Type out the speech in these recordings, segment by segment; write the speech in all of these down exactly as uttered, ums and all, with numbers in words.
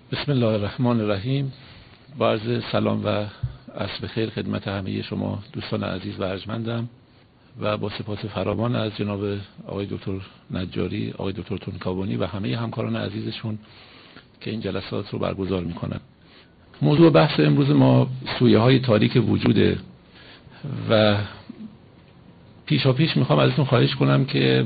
بسم الله الرحمن الرحیم. با عرض سلام و عصر بخیر خدمت همه شما دوستان عزیز و ارجمندم و با سپاس فراوان از جناب آقای دکتر نجاری، آقای دکتر تونکابونی و همه همکاران عزیزشون که این جلسات رو برگزار میکنن. موضوع بحث امروز ما سویه های تاریک وجوده و پیشا پیش میخوام ازتون خواهش کنم که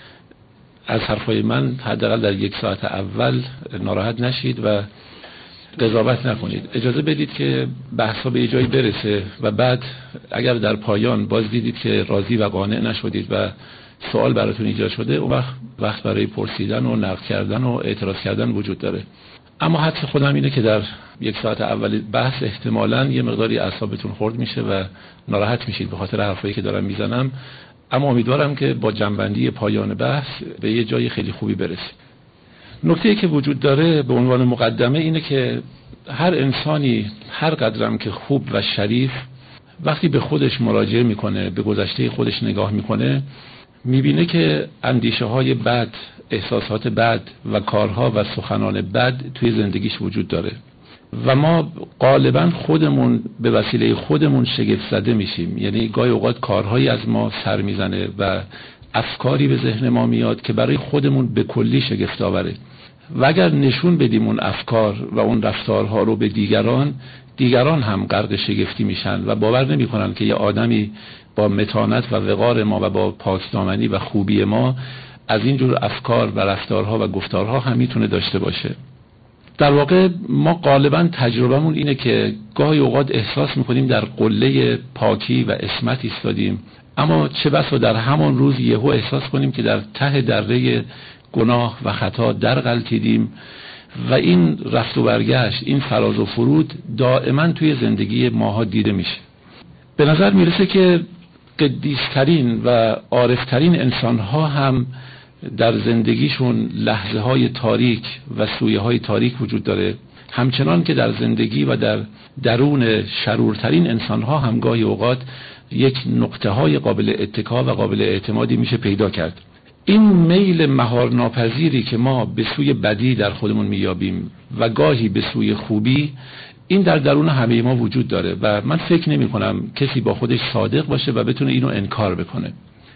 از حرفای من حداقل در یک ساعت اول ناراحت نشید و قضاوت نکنید. اجازه بدید که بحثا به جایی برسه و بعد اگر در پایان باز دیدید که راضی و قانع نشدید و سوال براتون ایجاد شده، اون وقت وقت برای پرسیدن و نقد کردن و اعتراض کردن وجود داره. اما حدس خودم اینه که در یک ساعت اول بحث احتمالاً یه مقداری اعصابتون خرد میشه و ناراحت میشید به خاطر حرفایی که دارم میزنم، اما امیدوارم که با جنبندی پایان بحث به یه جای خیلی خوبی برسیم. نکته‌ای که وجود داره به عنوان مقدمه اینه که هر انسانی هر قدرم که خوب و شریف وقتی به خودش مراجعه میکنه، به گذشته خودش نگاه میکنه، میبینه که اندیشه های بد، احساسات بد و کارها و سخنان بد توی زندگیش وجود داره و ما غالبا خودمون به وسیله خودمون شگفت زده میشیم. یعنی گاهی اوقات کارهایی از ما سر میزنه و افکاری به ذهن ما میاد که برای خودمون به کلی شگفت آوره و اگر نشون بدیم اون افکار و اون رفتارها رو به دیگران، دیگران هم غرق شگفتی میشن و باور نمیکنن که یه آدمی با متانت و وقار ما و با پاکدامنی و خوبی ما از اینجور افکار و رفتارها و گفتارها هم میتونه داشته باشه. در واقع ما غالبا تجربهمون اینه که گاهی اوقات احساس میکنیم در قله پاکی و عصمت ایستادیم، اما چه بسا در همان روز یهو احساس کنیم که در ته دره گناه و خطا در غلطیدیم و این رفت و برگشت، این فراز و فرود دائما توی زندگی ماها دیده میشه. به نظر میرسه که قدیسترین و عارفترین انسانها هم در زندگیشون لحظه های تاریک و سویه های تاریک وجود داره، همچنان که در زندگی و در درون شرورترین انسانها هم گاهی اوقات یک نقطه های قابل اتکا و قابل اعتمادی میشه پیدا کرد. این میل مهار ناپذیری که ما به سوی بدی در خودمون میابیم و گاهی به سوی خوبی، این در درون همه ما وجود داره و من فکر نمی کنم کسی با خودش صادق باشه و بتونه اینو انکار بکنه.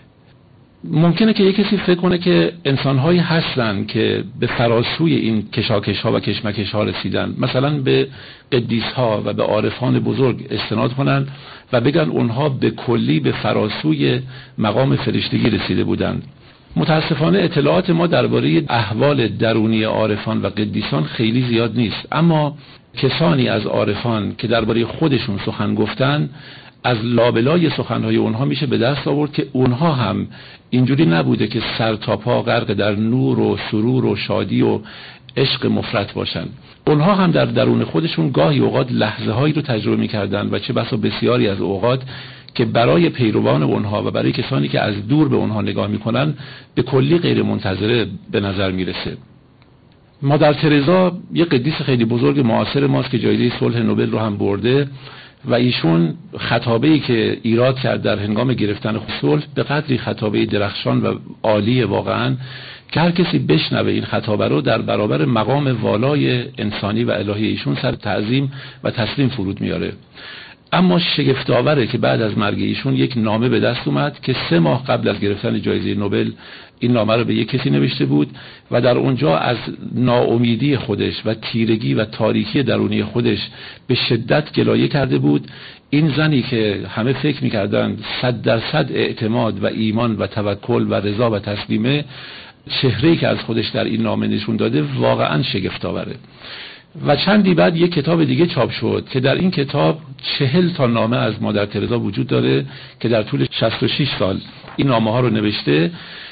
ممکنه که یک کسی فکر کنه که انسان‌هایی هستن که به فراسوی این کشاکش‌ها و کشمکش‌ها رسیدن، مثلا به قدیس‌ها و به عارفان بزرگ استناد کنن و بگن اونها به کلی به فراسوی مقام فرشتگی رسیده بودند. متاسفانه اطلاعات ما درباره احوال درونی عارفان و قدیسان خیلی زیاد نیست، اما کسانی از عارفان که درباره خودشون سخن گفتن، از لابلای سخنهای اونها میشه به دست آورد که اونها هم اینجوری نبوده که سر تا پا غرق در نور و سرور و شادی و عشق مفرط باشن. اونها هم در درون خودشون گاهی اوقات لحظه هایی رو تجربه میکردن و چه بسا بسیاری از اوقات که برای پیروان اونها و برای کسانی که از دور به اونها نگاه میکنن به کلی غیر منتظره به نظر میرسه. مادر ترزا یه قدیس خیلی بزرگ معاصر ماست که جایزه صلح نوبل رو هم برده و ایشون خطابه‌ای که ایراد کرد در هنگام گرفتن صلح به قدری خطابه درخشان و عالی واقعا که هر کسی بشنوه این خطابه رو در برابر مقام والای انسانی و الهی ایشون سر تعظیم و تسلیم فرود میاره. اما شگفت‌آوره که بعد از مرگ ایشون یک نامه به دست اومد که سه ماه قبل از گرفتن جایزه نوبل این نامه رو به یک کسی نوشته بود و در اونجا از ناامیدی خودش و تیرگی و تاریکی درونی خودش به شدت گلایه کرده بود. این زنی که همه فکر می‌کردن صد درصد اعتماد و ایمان و توکل و رضا و تسلیمه، چهره‌ای که از خودش در این نامه نشون داده واقعاً شگفت‌آوره. و چندی بعد یک کتاب دیگه چاپ شد که در این کتاب چهل تا نامه از مادر ترزا وجود داره که در طول شصت و شش سال این نامه ها رو نوشته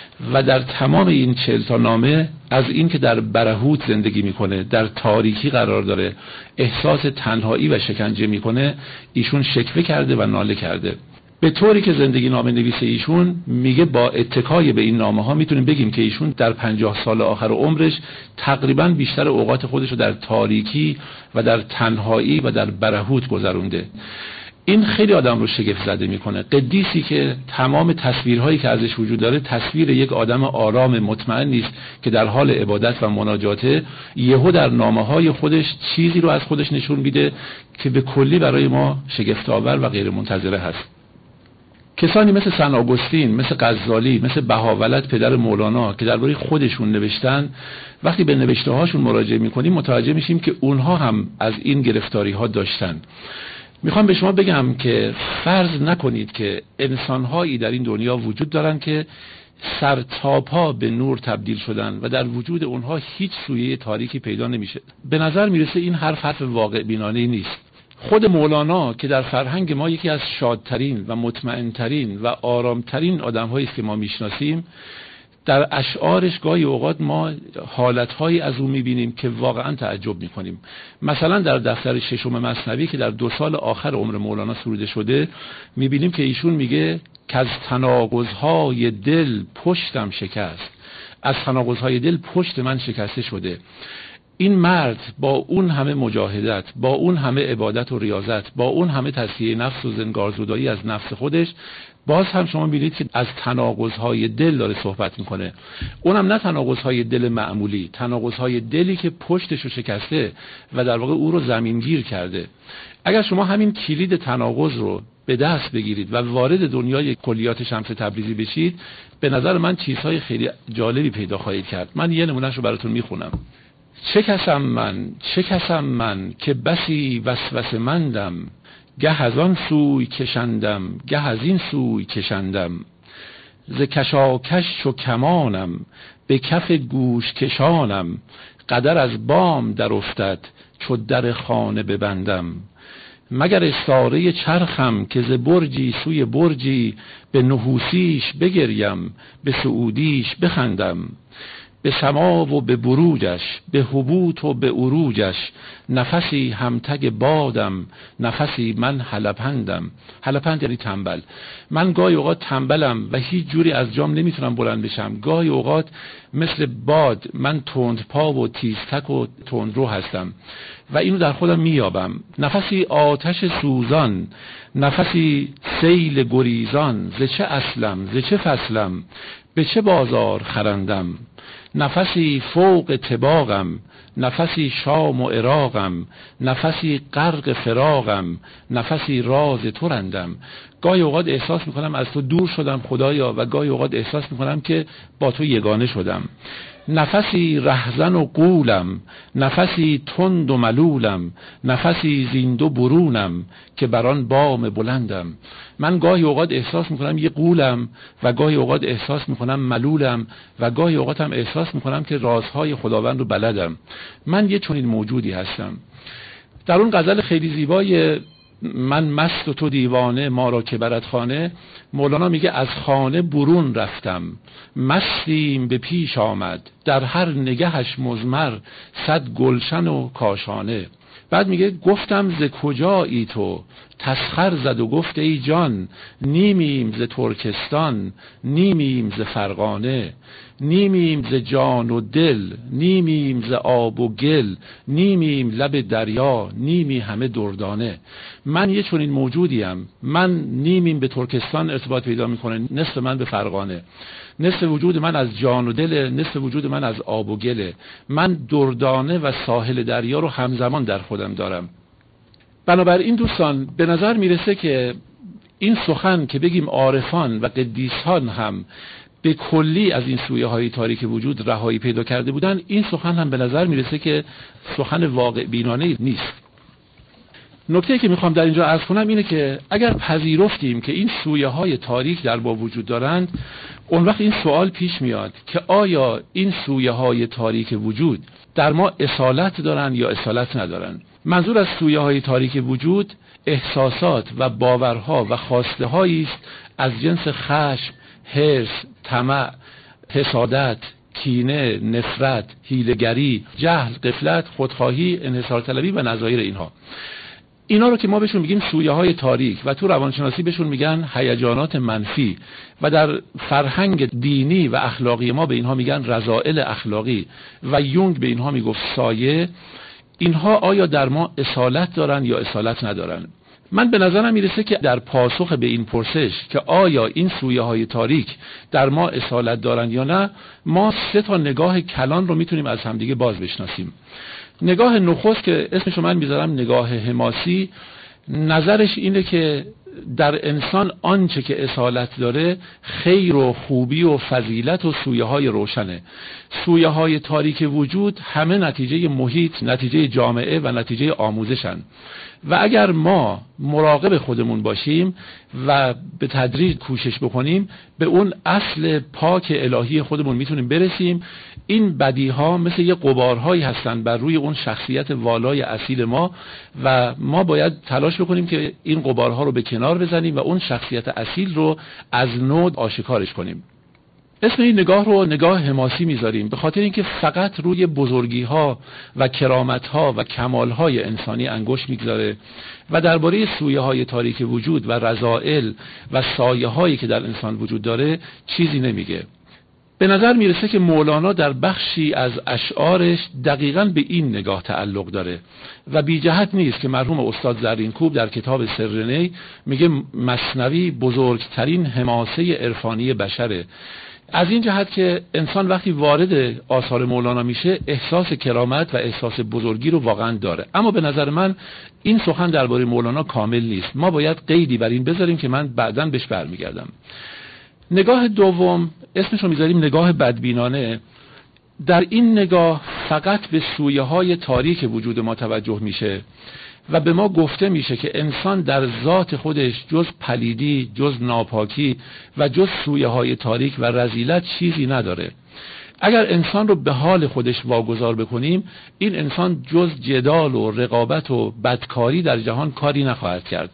و در تمام این چهل تا نامه از این که در برهوت زندگی میکنه، در تاریکی قرار داره، احساس تنهایی و شکنجه میکنه، ایشون شکوه کرده و ناله کرده. به طوری که زندگی نامه نویس ایشون میگه با اتکای به این نامه ها میتونیم بگیم که ایشون در پنجاه سال آخر عمرش تقریبا بیشتر اوقات خودش رو در تاریکی و در تنهایی و در برهوت گذرونده. این خیلی آدم رو شگفت زده میکنه. قدیسی که تمام تصویرهایی که ازش وجود داره تصویر یک آدم آرام مطمئن نیست که در حال عبادت و مناجاته، یهو در نامه‌های خودش چیزی رو از خودش نشون میده که به کلی برای ما شگفت‌آور و غیر منتظره هست. کسانی مثل سن آگوستین، مثل غزالی، مثل بهاولد پدر مولانا که درباره خودشون نوشتن، وقتی به نوشته هاشون مراجعه میکنیم متوجه میشیم که اونها هم از این گرفتاری ها داشتن. میخوام به شما بگم که فرض نکنید که انسانهایی در این دنیا وجود دارن که سر تا پا به نور تبدیل شدن و در وجود اونها هیچ سویه تاریکی پیدا نمیشه. به نظر میرسه این حرف حرف واقع بینانه نیست. خود مولانا که در فرهنگ ما یکی از شادترین و مطمئنترین و آرامترین آدم‌هایی است که ما میشناسیم، در اشعارش گاهی اوقات ما حالت‌هایی از او می‌بینیم که واقعا تعجب می‌کنیم. مثلا در دفتر ششم مثنوی که در دو سال آخر عمر مولانا سروده شده، می‌بینیم که ایشون میگه که از تناقض‌های دل پشتم شکست، از تناقض‌های دل پشت من شکسته شده. این مرد با اون همه مجاهدت، با اون همه عبادت و ریاضت، با اون همه تزکیه نفس و زنگارزدایی از نفس خودش، باز هم شما می‌بینید که از تناقض‌های دل داره صحبت میکنه. اونم نه تناقض‌های دل معمولی، تناقض‌های دلی که پشتش رو شکسته و در واقع او رو زمینگیر کرده. اگر شما همین کلید تناقض رو به دست بگیرید و وارد دنیای کلیات شمس تبریزی بشید، به نظر من چیزهای خیلی جالبی پیدا خواهید کرد. من یه نمونهش رو براتون میخونم. چه کسم من، چه کسم من که بسی وسوسه مندم، گه از آن سوی کشندم، گه از این سوی کشندم، ز کشاکش چو کمانم، به کف گوش کشانم، قدر از بام در افتد، چو در خانه ببندم، مگر استاره چرخم که ز برجی سوی برجی، به نحوسیش بگریم، به سعودیش بخندم، به سما و به بروجش، به هبوط و به عروجش، نفسی همتگ بادم، نفسی من هلپندم. هلپند یعنی تنبل. من گاهی اوقات تنبلم و هیچ جوری از جام نمیتونم بلند بشم. گاهی اوقات مثل باد من تند پا و تیزتک و تندرو هستم و اینو در خودم میابم. نفسی آتش سوزان، نفسی سیل گریزان، ز چه اصلم، ز چه فصلم، به چه بازار خرندم، نفسی فوق طباقم، نفسی شام و عراقم، نفسی غرق فراقم، نفسی راز تو رندم. گاهی اوقات احساس میکنم از تو دور شدم خدایا و گاهی اوقات احساس میکنم که با تو یگانه شدم. نفسی رهزن و قولم، نفسی تند و ملولم، نفسی زیندو برونم که بران بام بلندم. من گاهی اوقات احساس میکنم یه قولم و گاهی اوقات احساس میکنم ملولم و گاهی اوقات هم احساس میکنم که رازهای خداوند رو بلدم. من یه چنین موجودی هستم. در اون غزل خیلی زیبای من مست و تو دیوانه ما را که برد خانه، مولانا میگه از خانه برون رفتم، مستیم به پیش آمد، در هر نگهش مزمر، صد گلشن و کاشانه. بعد میگه گفتم ز کجایی تو، تسخر زد و گفت ای جان، نیمیم ز ترکستان، نیمیم ز فرغانه، نیمیم ز جان و دل، نیمیم ز آب و گل، نیمیم لب دریا، نیمی همه دردانه. من یه چنین موجودیم. من نیمیم به ترکستان ارتباط پیدا میکنه، نصف من به فرغانه، نصف وجود من از جان و دل، نصف وجود من از آب و گله. من دردانه و ساحل دریا رو همزمان در خودم دارم. بنابراین دوستان به نظر میرسه که این سخن که بگیم عارفان و قدیسان هم به کلی از این سویه های تاریک وجود رهایی پیدا کرده بودن، این سخن هم به نظر میرسه که سخن واقع بینانه نیست. نکته که میخوام در اینجا عرض کنم اینه که اگر پذیرفتیم که این سویه های تاریک در ما وجود دارند، اون وقت این سوال پیش میاد که آیا این سویه های تاریک وجود در ما اصالت دارن یا اصالت ندارن؟ منظور از سویه های تاریک وجود احساسات و باورها و خواسته هایی است از جنس خشم، حرص، طمع، حسادت، کینه، نفرت، حیله‌گری، جهل، غفلت، خودخواهی، انحصار طلبی و نظایر اینها. اینا رو که ما بهشون میگیم سویه های تاریک و تو روانشناسی بهشون میگن هیجانات منفی و در فرهنگ دینی و اخلاقی ما به اینها میگن رذائل اخلاقی و یونگ به اینها میگفت سایه. اینها آیا در ما اصالت دارن یا اصالت ندارن؟ من به نظرم میرسه که در پاسخ به این پرسش که آیا این سویه های تاریک در ما اصالت دارن یا نه، ما سه تا نگاه کلان رو میتونیم از همدیگه باز بشناسیم. نگاه نخست که اسمشو من میذارم نگاه حماسی، نظرش اینه که در انسان آنچه که اصالت داره خیر و خوبی و فضیلت و سویه های روشنه. سویه های تاریک وجود همه نتیجه محیط، نتیجه جامعه و نتیجه آموزشن و اگر ما مراقب خودمون باشیم و به تدریج کوشش بکنیم به اون اصل پاک الهی خودمون میتونیم برسیم. این بدیها مثل یه غبارهایی هستن بر روی اون شخصیت والای اصیل ما و ما باید تلاش بکنیم که این غبارها رو به کنار بزنیم و اون شخصیت اصیل رو از نو آشکارش کنیم. اسم این نگاه رو نگاه حماسی میذاریم به خاطر اینکه فقط روی بزرگی ها و کرامت ها و کمال های انسانی انگشت میگذاره و درباره سویه های تاریک وجود و رذائل و سایه هایی که در انسان وجود داره چیزی نمیگه. به نظر میرسه که مولانا در بخشی از اشعارش دقیقاً به این نگاه تعلق داره و بی جهت نیست که مرحوم استاد زرینکوب در کتاب سرنی میگه مثنوی بزرگترین حماسه عرفانی بشره. از این جهت که انسان وقتی وارد آثار مولانا میشه احساس کرامت و احساس بزرگی رو واقعا داره. اما به نظر من این سخن درباره مولانا کامل نیست. ما باید قیدی بر این بذاریم که من بعداً بهش برمیگردم. نگاه دوم اسمش رو میذاریم نگاه بدبینانه. در این نگاه فقط به سویه های تاریک وجود ما توجه میشه و به ما گفته میشه که انسان در ذات خودش جز پلیدی، جز ناپاکی و جز سویه های تاریک و رذیلت چیزی نداره. اگر انسان رو به حال خودش واگذار بکنیم این انسان جز جدال و رقابت و بدکاری در جهان کاری نخواهد کرد.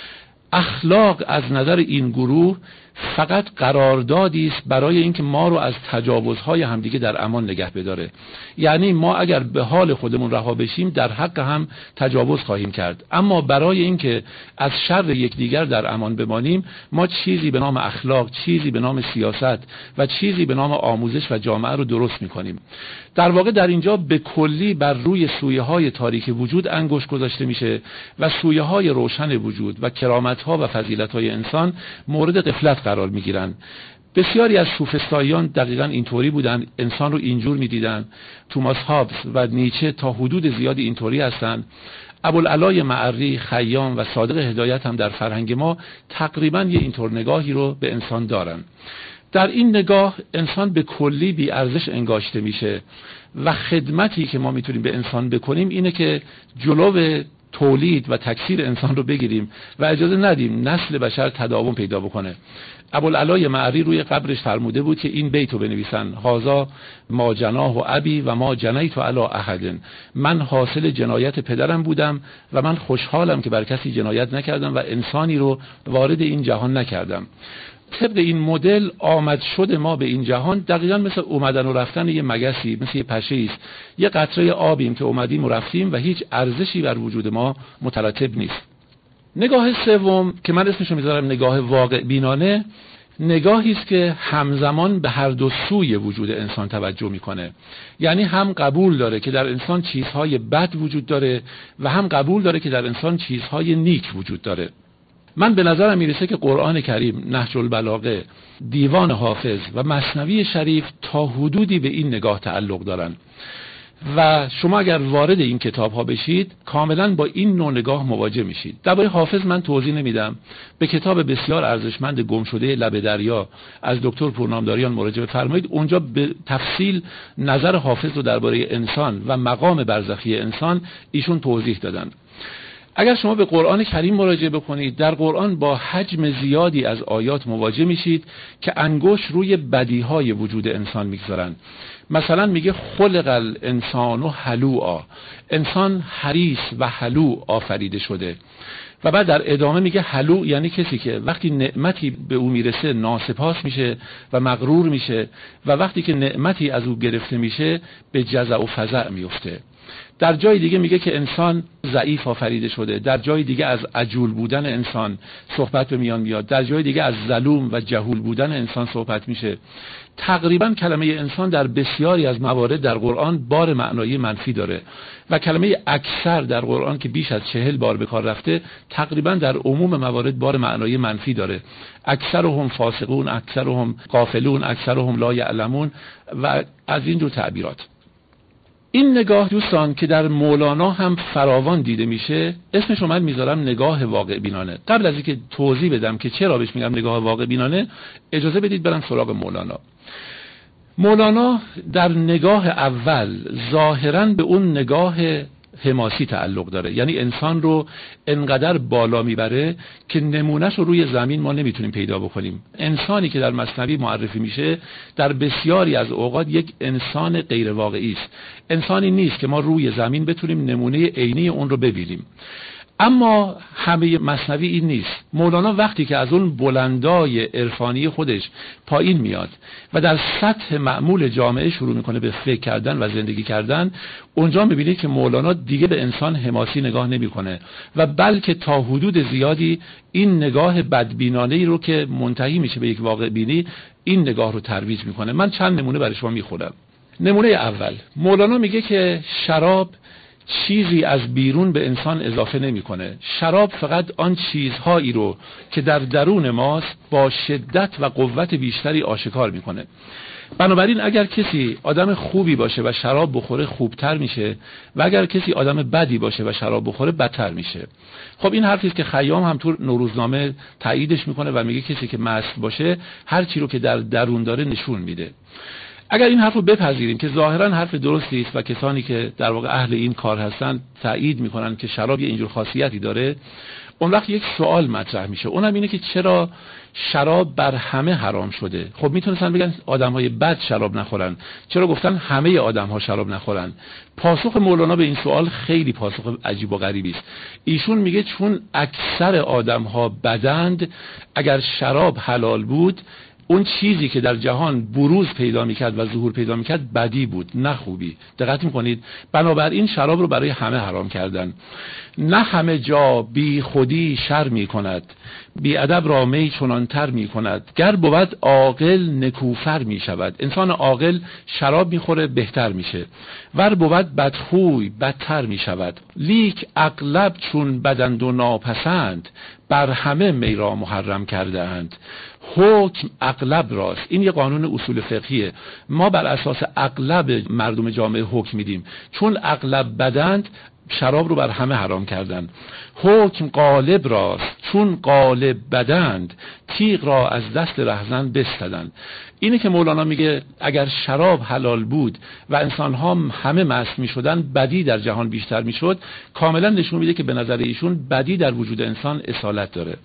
اخلاق از نظر این گروه فقط قراردادی است برای اینکه ما رو از تجاوزهای همدیگه در امان نگه بداره. یعنی ما اگر به حال خودمون رها بشیم در حق هم تجاوز خواهیم کرد، اما برای اینکه از شر یکدیگر در امان بمانیم ما چیزی به نام اخلاق، چیزی به نام سیاست و چیزی به نام آموزش و جامعه رو درست میکنیم. در واقع در اینجا به کلی بر روی سویه های تاریک وجود انگشت گذاشته میشه و سویه های روشن وجود و کرامت ها و فضیلت های انسان مورد غفلت قرار میگیرن. بسیاری از سوفسطائیان دقیقاً اینطوری بودن، انسان رو اینجور میدیدن. توماس هابز و نیچه تا حدود زیادی اینطوری هستن. ابوالعلای معری، خیام و صادق هدایت هم در فرهنگ ما تقریباً یه اینطور نگاهی رو به انسان دارن. در این نگاه انسان به کلی بی ارزش انگاشته میشه و خدمتی که ما میتونیم به انسان بکنیم اینه که جلو تولید و تکثیر انسان رو بگیریم و اجازه ندیم نسل بشر تداوم پیدا بکنه. ابوالعلای معری روی قبرش فرموده بود که این بیت رو بنویسن: هازا ما جناه و ابی و ما جنیت علی احد. من حاصل جنایت پدرم بودم و من خوشحالم که بر کسی جنایت نکردم و انسانی رو وارد این جهان نکردم. طبق این مدل آمد شد ما به این جهان دقیقاً مثل اومدن و رفتن یه مگسی، مثل یه پشه است. یه قطره آبیم که اومدیم و رفتیم و هیچ ارزشی بر وجود ما مترتب نیست. نگاه سوم که من اسمشو میذارم نگاه واقع بینانه، نگاهی است که همزمان به هر دو سوی وجود انسان توجه میکنه. یعنی هم قبول داره که در انسان چیزهای بد وجود داره و هم قبول داره که در انسان چیزهای نیک وجود داره. من به نظرم میرسه که قرآن کریم، نهج البلاغه، دیوان حافظ و مثنوی شریف تا حدودی به این نگاه تعلق دارن و شما اگر وارد این کتاب ها بشید کاملا با این نوع نگاه مواجه میشید. درباره حافظ من توضیح نمیدم. به کتاب بسیار ارزشمند گم شده لب دریا از دکتر پورنامداریان مراجعه فرمایید. اونجا به تفصیل نظر حافظ رو درباره انسان و مقام برزخی انسان ایشون توضیح دادن. اگر شما به قرآن کریم مراجعه بکنید در قرآن با حجم زیادی از آیات مواجه میشید که انگشت روی بدیهای وجود انسان میگذارن. مثلا میگه خلق الانسان هلوعا، انسان حریص و هلوع آفریده شده و بعد در ادامه میگه هلوع یعنی کسی که وقتی نعمتی به او میرسه ناسپاس میشه و مغرور میشه و وقتی که نعمتی از او گرفته میشه به جزع و فزع میفته. در جای دیگه میگه که انسان ضعیف آفریده شده، در جای دیگه از عجول بودن انسان صحبت به میان میاد، در جای دیگه از ظلوم و جهول بودن انسان صحبت میشه. تقریبا کلمه انسان در بسیاری از موارد در قرآن بار معنایی منفی داره و کلمه اکثر در قرآن که بیش از چهل بار به کار رفته تقریبا در عموم موارد بار معنایی منفی داره. اکثرهم فاسقون، اکثرهم غافلون، اکثرهم لا یعلمون و از این جور تعبیرات. این نگاه دوستان که در مولانا هم فراوان دیده میشه، اسمش رو من میذارم نگاه واقع بینانه. قبل از اینکه توضیح بدم که چرا بهش میگم نگاه واقع بینانه، اجازه بدید برم سراغ مولانا. مولانا در نگاه اول ظاهراً به اون نگاه حماسی تعلق داره، یعنی انسان رو انقدر بالا میبره که نمونهش رو روی زمین ما نمیتونیم پیدا بکنیم. انسانی که در مثنوی معرفی میشه در بسیاری از اوقات یک انسان غیر واقعی است، انسانی نیست که ما روی زمین بتونیم نمونه عینی اون رو ببینیم. اما همه مثنوی این نیست. مولانا وقتی که از اون بلندای عرفانی خودش پایین میاد و در سطح معمول جامعه شروع میکنه به فکر کردن و زندگی کردن، اونجا میبینید که مولانا دیگه به انسان حماسی نگاه نمیکنه و بلکه تا حدود زیادی این نگاه بدبینانه‌ای رو که منتهی میشه به یک واقع بینی، این نگاه رو ترویج میکنه. من چند نمونه برای شما میخونم. نمونه اول، مولانا میگه که شراب چیزی از بیرون به انسان اضافه نمیکنه. شراب فقط آن چیزهایی رو که در درون ماست با شدت و قوت بیشتری آشکار میکنه. بنابراین اگر کسی آدم خوبی باشه و شراب بخوره خوبتر میشه و اگر کسی آدم بدی باشه و شراب بخوره بدتر میشه. خب این حرفی است که خیام هم تو نوروزنامه تاییدش میکنه و میگه کسی که مست باشه هر چی رو که در درون داره نشون میده. اگر این حرف رو بپذیریم که ظاهرا حرف درستی است و کسانی که در واقع اهل این کار هستن تایید میکنن که شراب یه اینجور خاصیتی داره، اون وقت یک سوال مطرح میشه، اونم اینه که چرا شراب بر همه حرام شده؟ خب میتونستن بگن آدمهای بد شراب نخورن، چرا گفتن همه آدمها شراب نخورن؟ پاسخ مولانا به این سوال خیلی پاسخ عجیب و غریبی است. ایشون میگه چون اکثر آدمها بدند، اگر شراب حلال بود اون چیزی که در جهان بروز پیدا میکرد و ظهور پیدا میکرد بدی بود نه خوبی. دقت میکنید؟ بنابراین شراب رو برای همه حرام کردن. نه همه جا بی خودی شر میکند، بی ادب را می چنانتر میکند، گر بود عاقل نکوفر میشود. انسان عاقل شراب میخوره بهتر میشه، ور بود بدخوی بدتر میشود. لیک اغلب چون بدند و ناپسند، بر همه می را محرم کرده اند. حکم اغلب راست. این یه قانون اصول فقهیه. ما بر اساس اغلب مردم جامعه حکم میدیم. چون اغلب بدند شراب رو بر همه حرام کردن. حکم غالب راست. چون غالب بدند تیغ را از دست رهزن بستدند. اینه که مولانا میگه اگر شراب حلال بود و انسان‌ها همه مست میشدن بدی در جهان بیشتر میشد. کاملا نشون میده که به نظر ایشون بدی در وجود انسان اصالت داره.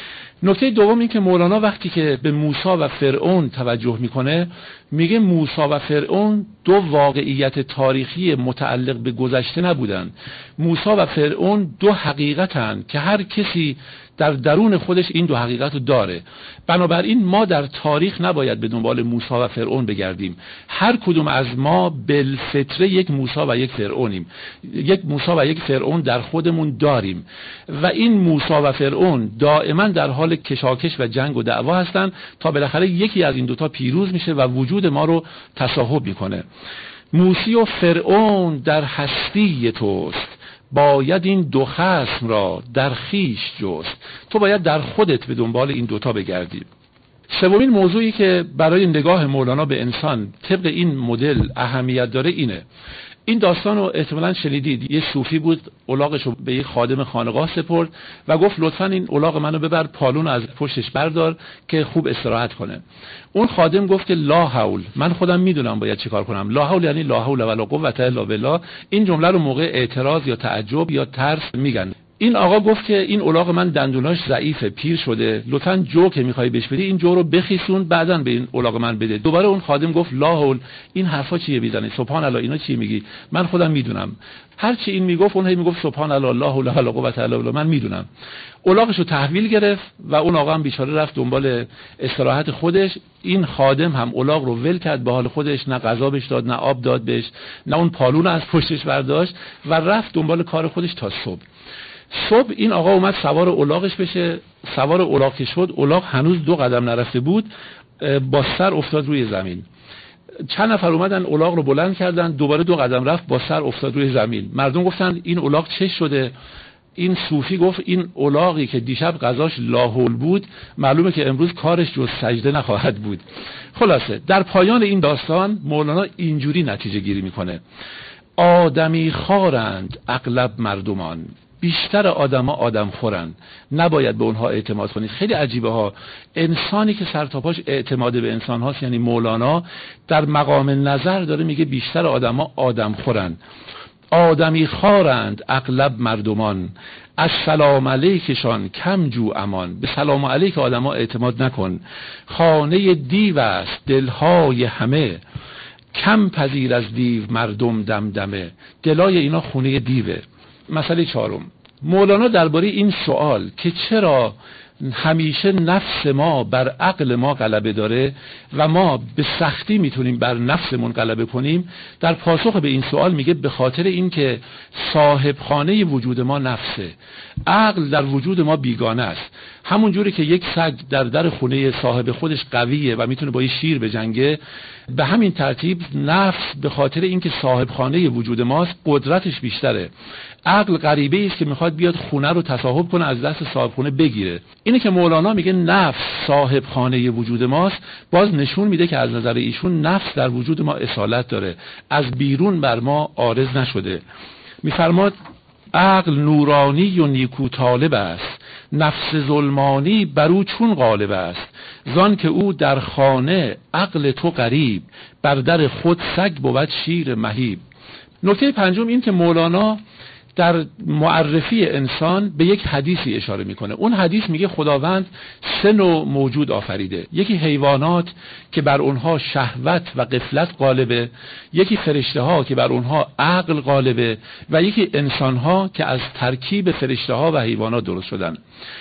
نکته دوم این که مولانا وقتی که به موسی و فرعون توجه میکنه میگه موسی و فرعون دو واقعیت تاریخی متعلق به گذشته نبودن. موسی و فرعون دو حقیقتن که هر کسی در درون خودش این دو حقیقت رو داره. بنابراین ما در تاریخ نباید به دنبال موسی و فرعون بگردیم. هر کدوم از ما بالفطره یک موسی و یک فرعونیم. یک موسی و یک فرعون در خودمون داریم و این موسی و فرعون دائما در حال کشاکش و جنگ و دعوا هستن تا بالاخره یکی از این دوتا پیروز میشه و وجود ما رو تصاحب میکنه. موسی و فرعون در هستی توست، باید این دو خصم را در خیش جست. تو باید در خودت به دنبال این دوتا بگردی. سومین موضوعی که برای نگاه مولانا به انسان طبق این مدل اهمیت داره اینه. این داستان رو احتمالاً شنیدید. یه صوفی بود، الاغش رو به یک خادم خانقاه سپرد و گفت لطفاً این الاغ منو ببر پالون از پشتش بردار که خوب استراحت کنه. اون خادم گفت که لا حول، من خودم میدونم باید چیکار کنم. لا حول یعنی لا حول ولا قوة الا بالله. این جمله رو موقع اعتراض یا تعجب یا ترس میگن. این آقا گفت که این الاغ من دندوناش ضعیفه، پیر شده، لطفاً جو که میخوای بهش بدی این جو رو بخیسون بعداً به این الاغ من بده. دوباره اون خادم گفت لا حول، این حرفا چیه میزنی؟ سبحان الله، اینا چی میگی؟ من خودم میدونم. هر چی این میگفت اون هی میگفت سبحان الله، لا حول ولا قوة الا بالله، من میدونم. الاغشو تحویل گرفت و اون آقا هم بیچاره رفت دنبال استراحت خودش. این خادم هم الاغ رو ول کرد به حال خودش، نه غذا بهش داد، نه آب داد بهش، نه اون پالون از پشتش برداشت و رفت دنبال کار خودش تا صبح. صبح این آقا اومد سوار الاغش بشه. سوار الاغ که شد، الاغ هنوز دو قدم نرفته بود، با سر افتاد روی زمین. چند نفر اومدن الاغ رو بلند کردن، دوباره دو قدم رفت، با سر افتاد روی زمین. مردم گفتن این الاغ چه شده؟ این صوفی گفت این الاغی که دیشب غذاش لاحول بود معلومه که امروز کارش جز سجده نخواهد بود. خلاصه در پایان این داستان مولانا اینجوری نتیجه گیری میکنه: آدمی خارند اغلب مردمان. بیشتر آدما آدم خورن، نباید به اونها اعتماد کنید. خیلی عجیبه ها، انسانی که سرتاپاش اعتماد به انسان هاست، یعنی مولانا در مقام نظر داره میگه بیشتر آدما آدم خورن. آدمی خارند اغلب مردمان، از سلام علیکشان کم جو امان. به سلام علیک آدما اعتماد نکن. خانه دیو است دلهای همه، کم پذیر از دیو مردم دمدمه. دلای اینا خونه دیوه. مسئله چهارم، مولانا درباره این سوال که چرا همیشه نفس ما بر عقل ما غلبه داره و ما به سختی میتونیم بر نفسمون غلبه کنیم، در پاسخ به این سوال میگه به خاطر این که صاحب خانه وجود ما نفسه. عقل در وجود ما بیگانه است. همون جوری که یک سگ در در خونه صاحب خودش قویه و میتونه با یه شیر بجنگه، به همین ترتیب نفس به خاطر اینکه صاحب خانه وجود ماست قدرتش بیشتره. عقل غریبه است که میخواد بیاد خونه رو تصاحب کنه، از دست صاحب خونه بگیره. اینه که مولانا میگه نفس صاحب خانه وجود ماست، باز نشون میده که از نظر ایشون نفس در وجود ما اصالت داره، از بیرون بر ما عارض نشده. میفرماد عقل نورانی و نیکو طالب است، نفس ظلمانی برو چون غالب است. زان که او در خانه عقل تو غریب، بر در خود سگ بود شیر مهیب. نکته پنجم این که مولانا در معرفی انسان به یک حدیثی اشاره میکنه. اون حدیث میگه خداوند سه نوع موجود آفریده: یکی حیوانات که بر اونها شهوت و غفلت غالبه، یکی فرشته ها که بر اونها عقل غالبه، و یکی انسان ها که از ترکیب فرشته ها و حیوانات درست شدن.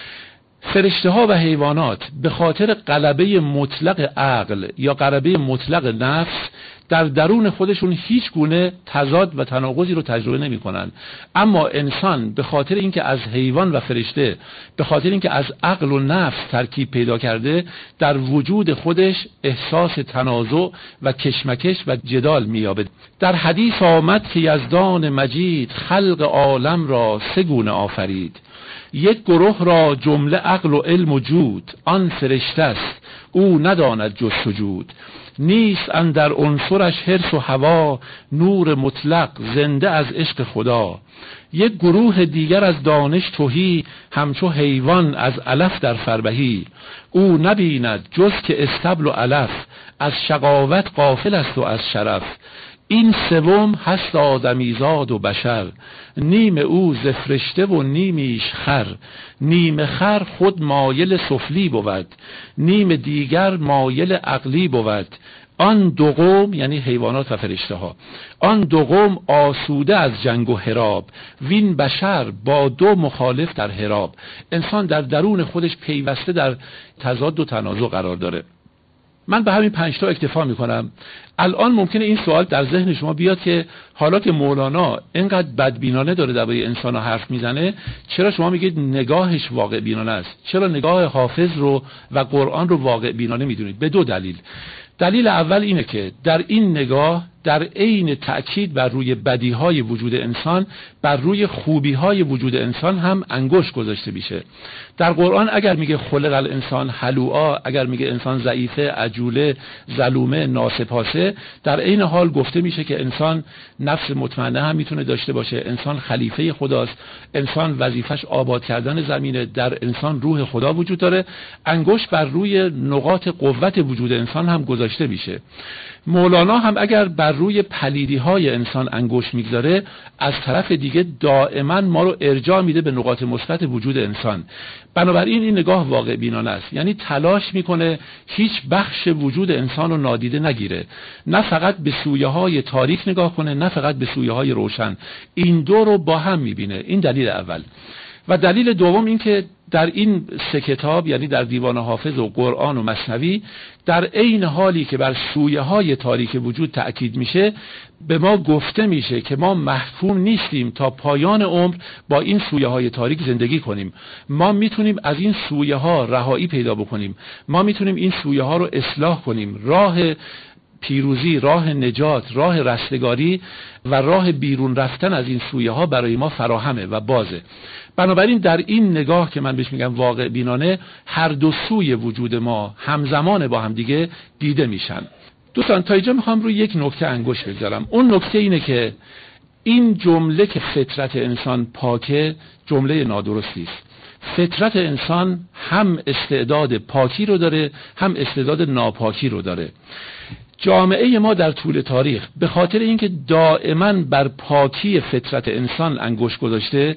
فرشته ها و حیوانات به خاطر غلبه مطلق عقل یا غلبه مطلق نفس در درون خودشون هیچ گونه تضاد و تناقضی رو تجربه نمی کنن. اما انسان به خاطر اینکه از حیوان و فرشته، به خاطر اینکه از عقل و نفس ترکیب پیدا کرده، در وجود خودش احساس تنازع و کشمکش و جدال می‌یابد. در حدیث آمد که یزدان مجید، خلق عالم را سه گونه آفرید. یک گروه را جمله عقل و علم و جود، آن فرشته است او نداند جز سجود. نیست اندر عنصرش حرص و هوا، نور مطلق زنده از عشق خدا. یک گروه دیگر از دانش تهی، همچو حیوان از علف در فربهی. او نبیند جز که استبل و علف، از شقاوت غافل است و از شرف. این سوم هست آدمیزاد و بشر، نیم او ز فرشته و نیمیش خر. نیم خر خود مایل سفلی بود، نیم دیگر مایل عقلی بود. آن دو قوم یعنی حیوانات و فرشته ها، آن دو قوم آسوده از جنگ و حراب، وین بشر با دو مخالف در حراب. انسان در درون خودش پیوسته در تضاد و تنازع قرار داره. من به همین پنج تا اکتفا میکنم. الان ممکنه این سوال در ذهن شما بیاد که حالا که مولانا اینقدر بدبینانه داره درباره انسان ها حرف میزنه، چرا شما میگید نگاهش واقع بینانه است؟ چرا نگاه حافظ رو و قرآن رو واقع بینانه میدونید؟ به دو دلیل. دلیل اول اینه که در این نگاه در عین تأکید بر روی بدیهای وجود انسان، بر روی خوبیهای وجود انسان هم انگشت گذاشته میشه. در قرآن اگر میگه خلق الانسان هلوعا، اگر میگه انسان ضعیفه، عجوله، ظلومه، ناسپاسه، در عین حال گفته میشه که انسان نفس مطمئنه هم میتونه داشته باشه، انسان خلیفه خداست، انسان وظیفش آباد کردن زمینه، در انسان روح خدا وجود داره. انگشت بر روی نقاط قوت وجود انسان هم گذاشته میشه. مولانا هم اگر بر روی پلیدی های انسان انگشت میگذاره، از طرف دیگه دائما ما رو ارجاع میده به نقاط مثبت وجود انسان. بنابراین این نگاه واقع بینانه است، یعنی تلاش میکنه هیچ بخش وجود انسان رو نادیده نگیره، نه فقط به سویه های تاریک نگاه کنه، نه فقط به سویه های روشن. این دو رو با هم میبینه. این دلیل اول. و دلیل دوم این که در این سه کتاب، یعنی در دیوان حافظ و قرآن و مثنوی، در عین حالی که بر سویه های تاریک وجود تأکید میشه، به ما گفته میشه که ما محکوم نیستیم تا پایان عمر با این سویه های تاریک زندگی کنیم. ما میتونیم از این سویه ها رهایی پیدا بکنیم، ما میتونیم این سویه ها رو اصلاح کنیم. راه پیروزی، راه نجات، راه رستگاری و راه بیرون رفتن از این سویه ها برای ما فراهمه و بازه. بنابراین در این نگاه که من بهش میگم واقع بینانه، هر دو سوی وجود ما همزمان با هم دیگه دیده میشن. دوستان تا اینجا میخوام روی یک نکته انگشت بگذارم. اون نکته اینه که این جمله که فطرت انسان پاکه جمله نادرستی است. فطرت انسان هم استعداد پاکی رو داره، هم استعداد ناپاکی رو داره. جامعه ما در طول تاریخ به خاطر اینکه دائما بر پاکی فطرت انسان انگشت گذاشته،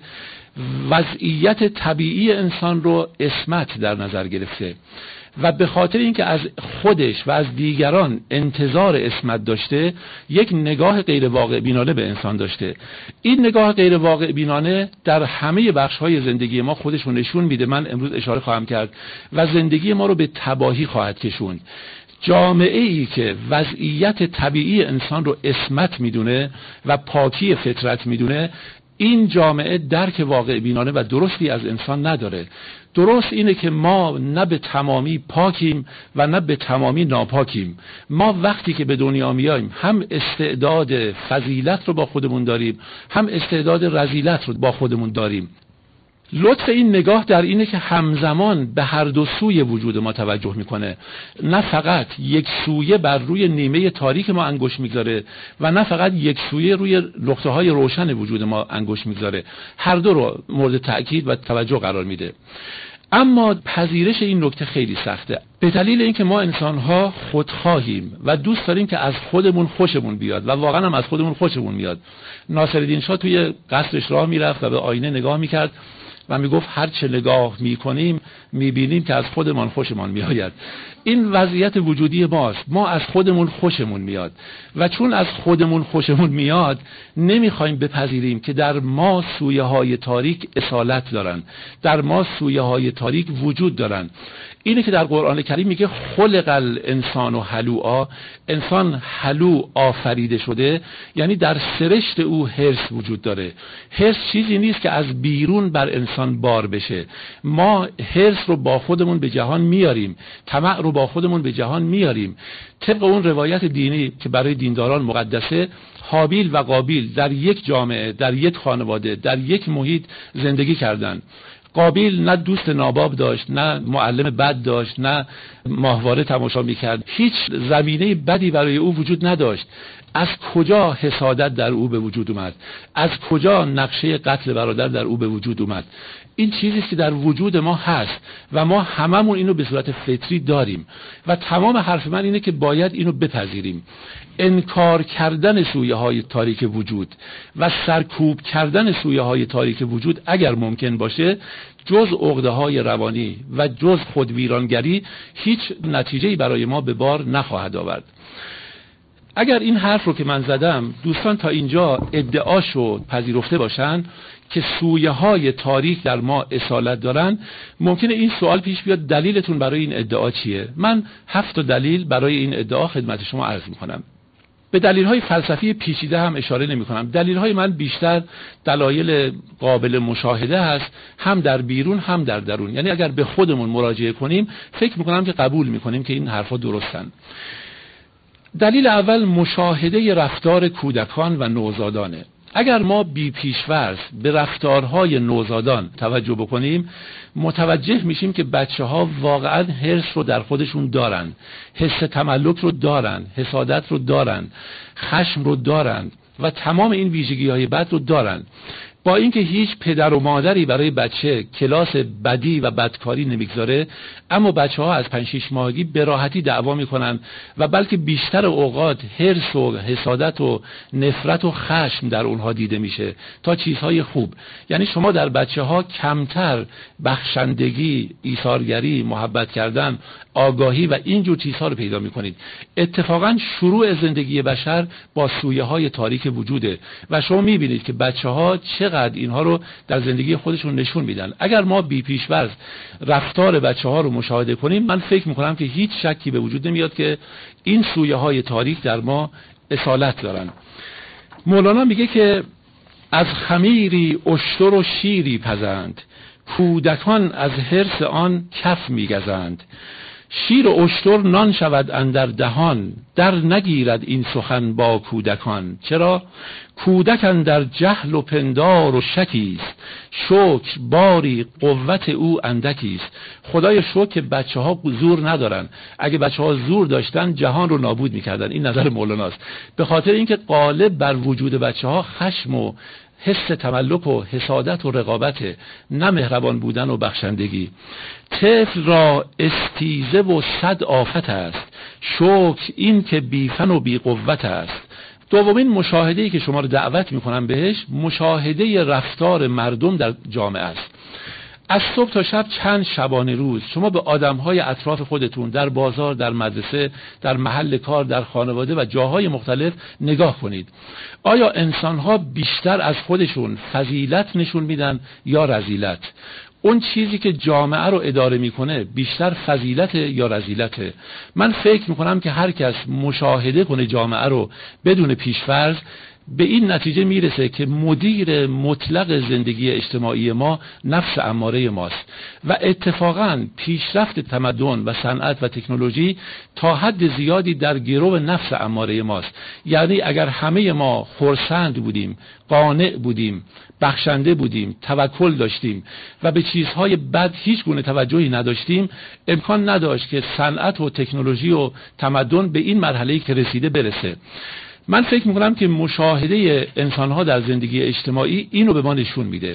وضعیت طبیعی انسان رو عصمت در نظر گرفته و به خاطر اینکه از خودش و از دیگران انتظار عصمت داشته، یک نگاه غیر واقع بینانه به انسان داشته. این نگاه غیر واقع بینانه در همه بخش‌های زندگی ما خودش رو نشون میده. من امروز اشاره خواهم کرد و زندگی ما رو به تباهی خواهد کشوند. جامعه ای که وضعیت طبیعی انسان رو عصمت میدونه و پاکی فطرت میدونه، این جامعه درک واقع بینانه و درستی از انسان نداره. درست اینه که ما نه به تمامی پاکیم و نه به تمامی ناپاکیم. ما وقتی که به دنیا میاییم هم استعداد فضیلت رو با خودمون داریم، هم استعداد رذیلت رو با خودمون داریم. لطف این نگاه در اینه که همزمان به هر دو سوی وجود ما توجه میکنه، نه فقط یک سویه بر روی نیمه تاریک ما انگشت میگذاره و نه فقط یک سویه روی نقطه های روشن وجود ما انگشت میگذاره، هر دو رو مورد تأکید و توجه قرار میده. اما پذیرش این نکته خیلی سخته، به دلیل اینکه ما انسان‌ها خودخواهیم و دوست داریم که از خودمون خوشمون بیاد و واقعا هم از خودمون خوشمون میاد. ناصرالدین شاه توی قصرش راه میرفت و به آینه نگاه میکرد و میگفت هر چه نگاه میکنیم میبینیم که از خودمان خوشمان میآید. این وضعیت وجودی ماست، ما از خودمون خوشمون میاد و چون از خودمون خوشمون میاد نمیخوایم بپذیریم که در ما سویه های تاریک اصالت دارن، در ما سویه های تاریک وجود دارن. اینه که در قرآن کریم میگه خلق الانسان هلوعا، انسان هلوع آفریده شده، یعنی در سرشت او حرص وجود داره. حرص چیزی نیست که از بیرون بر انسان بار بشه. ما حرص رو با خودمون به جهان میاریم، طمع رو با خودمون به جهان میاریم. طبق اون روایت دینی که برای دینداران مقدسه، هابیل و قابیل در یک جامعه، در یک خانواده، در یک محیط زندگی کردند. قابیل نه دوست ناباب داشت، نه معلم بد داشت، نه ماهواره تماشا میکرد، هیچ زمینه بدی برای او وجود نداشت. از کجا حسادت در او به وجود اومد؟ از کجا نقشه قتل برادر در او به وجود اومد؟ این چیزی که در وجود ما هست و ما هممون اینو به صورت فطری داریم و تمام حرف من اینه که باید اینو بپذیریم. انکار کردن سویه های تاریک وجود و سرکوب کردن سویه های تاریک وجود اگر ممکن باشه، جز عقده های روانی و جز خودویرانگری هیچ نتیجه‌ای برای ما به بار نخواهد آورد. اگر این حرف رو که من زدم دوستان تا اینجا ادعاشو پذیرفته باشن که سویه های تاریک در ما اصالت دارن، ممکنه این سوال پیش بیاد دلیلتون برای این ادعا چیه؟ من هفت دلیل برای این ادعا خدمت شما عرض میکنم. به دلیل‌های فلسفی پیچیده هم اشاره نمی‌کنم. دلیل‌های من بیشتر دلایل قابل مشاهده هست، هم در بیرون هم در درون. یعنی اگر به خودمون مراجعه کنیم فکر می‌کنم که قبول می‌کنیم که این حرفا درستن. دلیل اول مشاهده رفتار کودکان و نوزادانه. اگر ما بی پیش‌فرض به رفتارهای نوزادان توجه بکنیم، متوجه میشیم که بچه‌ها واقعاً حرص رو در خودشون دارن، حس تملک رو دارن، حسادت رو دارن، خشم رو دارن و تمام این ویژگی‌های بد رو دارن. با اینکه هیچ پدر و مادری برای بچه کلاس بدی و بدکاری نمیگذاره، اما بچه‌ها از پنج شش ماهگی به راحتی دعوا میکنن و بلکه بیشتر اوقات حرص و حسادت و نفرت و خشم در اونها دیده میشه تا چیزهای خوب. یعنی شما در بچه‌ها کمتر بخشندگی، ایثارگری، محبت کردن، آگاهی و اینجور چیزها رو پیدا میکنید. اتفاقا شروع زندگی بشر با سویه های تاریک وجوده و شما میبینید که بچه‌ها چقدر اینها رو در زندگی خودشون نشون میدن. اگر ما بی پیش‌فرض رفتار بچه‌ها رو مشاهده کنیم، من فکر میکنم که هیچ شکی به وجود نمیاد که این سویه های تاریک در ما اصالت دارن. مولانا میگه که از خمیری اشتر و شیری پزند، کودکان از حرص آن کف میگزند. شیر و اشتر نان شود اندر دهان، در نگیرد این سخن با کودکان. چرا؟ کودک اندر جهل و پندار و شکیست، شکر باری قوت او اندکیست. خدای شکر که بچه ها زور ندارن، اگه بچه ها زور داشتن جهان رو نابود میکردن. این نظر مولاناست. به خاطر اینکه غالب بر وجود بچه ها خشم و حس تملک و حسادت و رقابت، نه مهربان بودن و بخشندگی. طفل را استیزه و صد آفت است، شکر این که بی فن و بی قوت است. دومین مشاهده‌ای که شما رو دعوت میکنم بهش، مشاهده رفتار مردم در جامعه است. از صبح تا شب چند شبانه روز شما به آدم‌های اطراف خودتون در بازار، در مدرسه، در محل کار، در خانواده و جاهای مختلف نگاه کنید. آیا انسان‌ها بیشتر از خودشون فضیلت نشون میدن یا رذیلت؟ اون چیزی که جامعه رو اداره میکنه بیشتر فضیلت یا رذیلته؟ من فکر میکنم که هر کس مشاهده کنه جامعه رو بدون پیش‌فرض، به این نتیجه میرسه که مدیر مطلق زندگی اجتماعی ما نفس اماره ماست و اتفاقاً پیشرفت تمدن و صنعت و تکنولوژی تا حد زیادی در گرو نفس اماره ماست. یعنی اگر همه ما خرسند بودیم، قانع بودیم، بخشنده بودیم، توکل داشتیم و به چیزهای بد هیچ گونه توجهی نداشتیم، امکان نداشت که صنعت و تکنولوژی و تمدن به این مرحله‌ای که رسیده برسه. من فکر میکنم که مشاهده انسانها در زندگی اجتماعی اینو به ما نشون میده.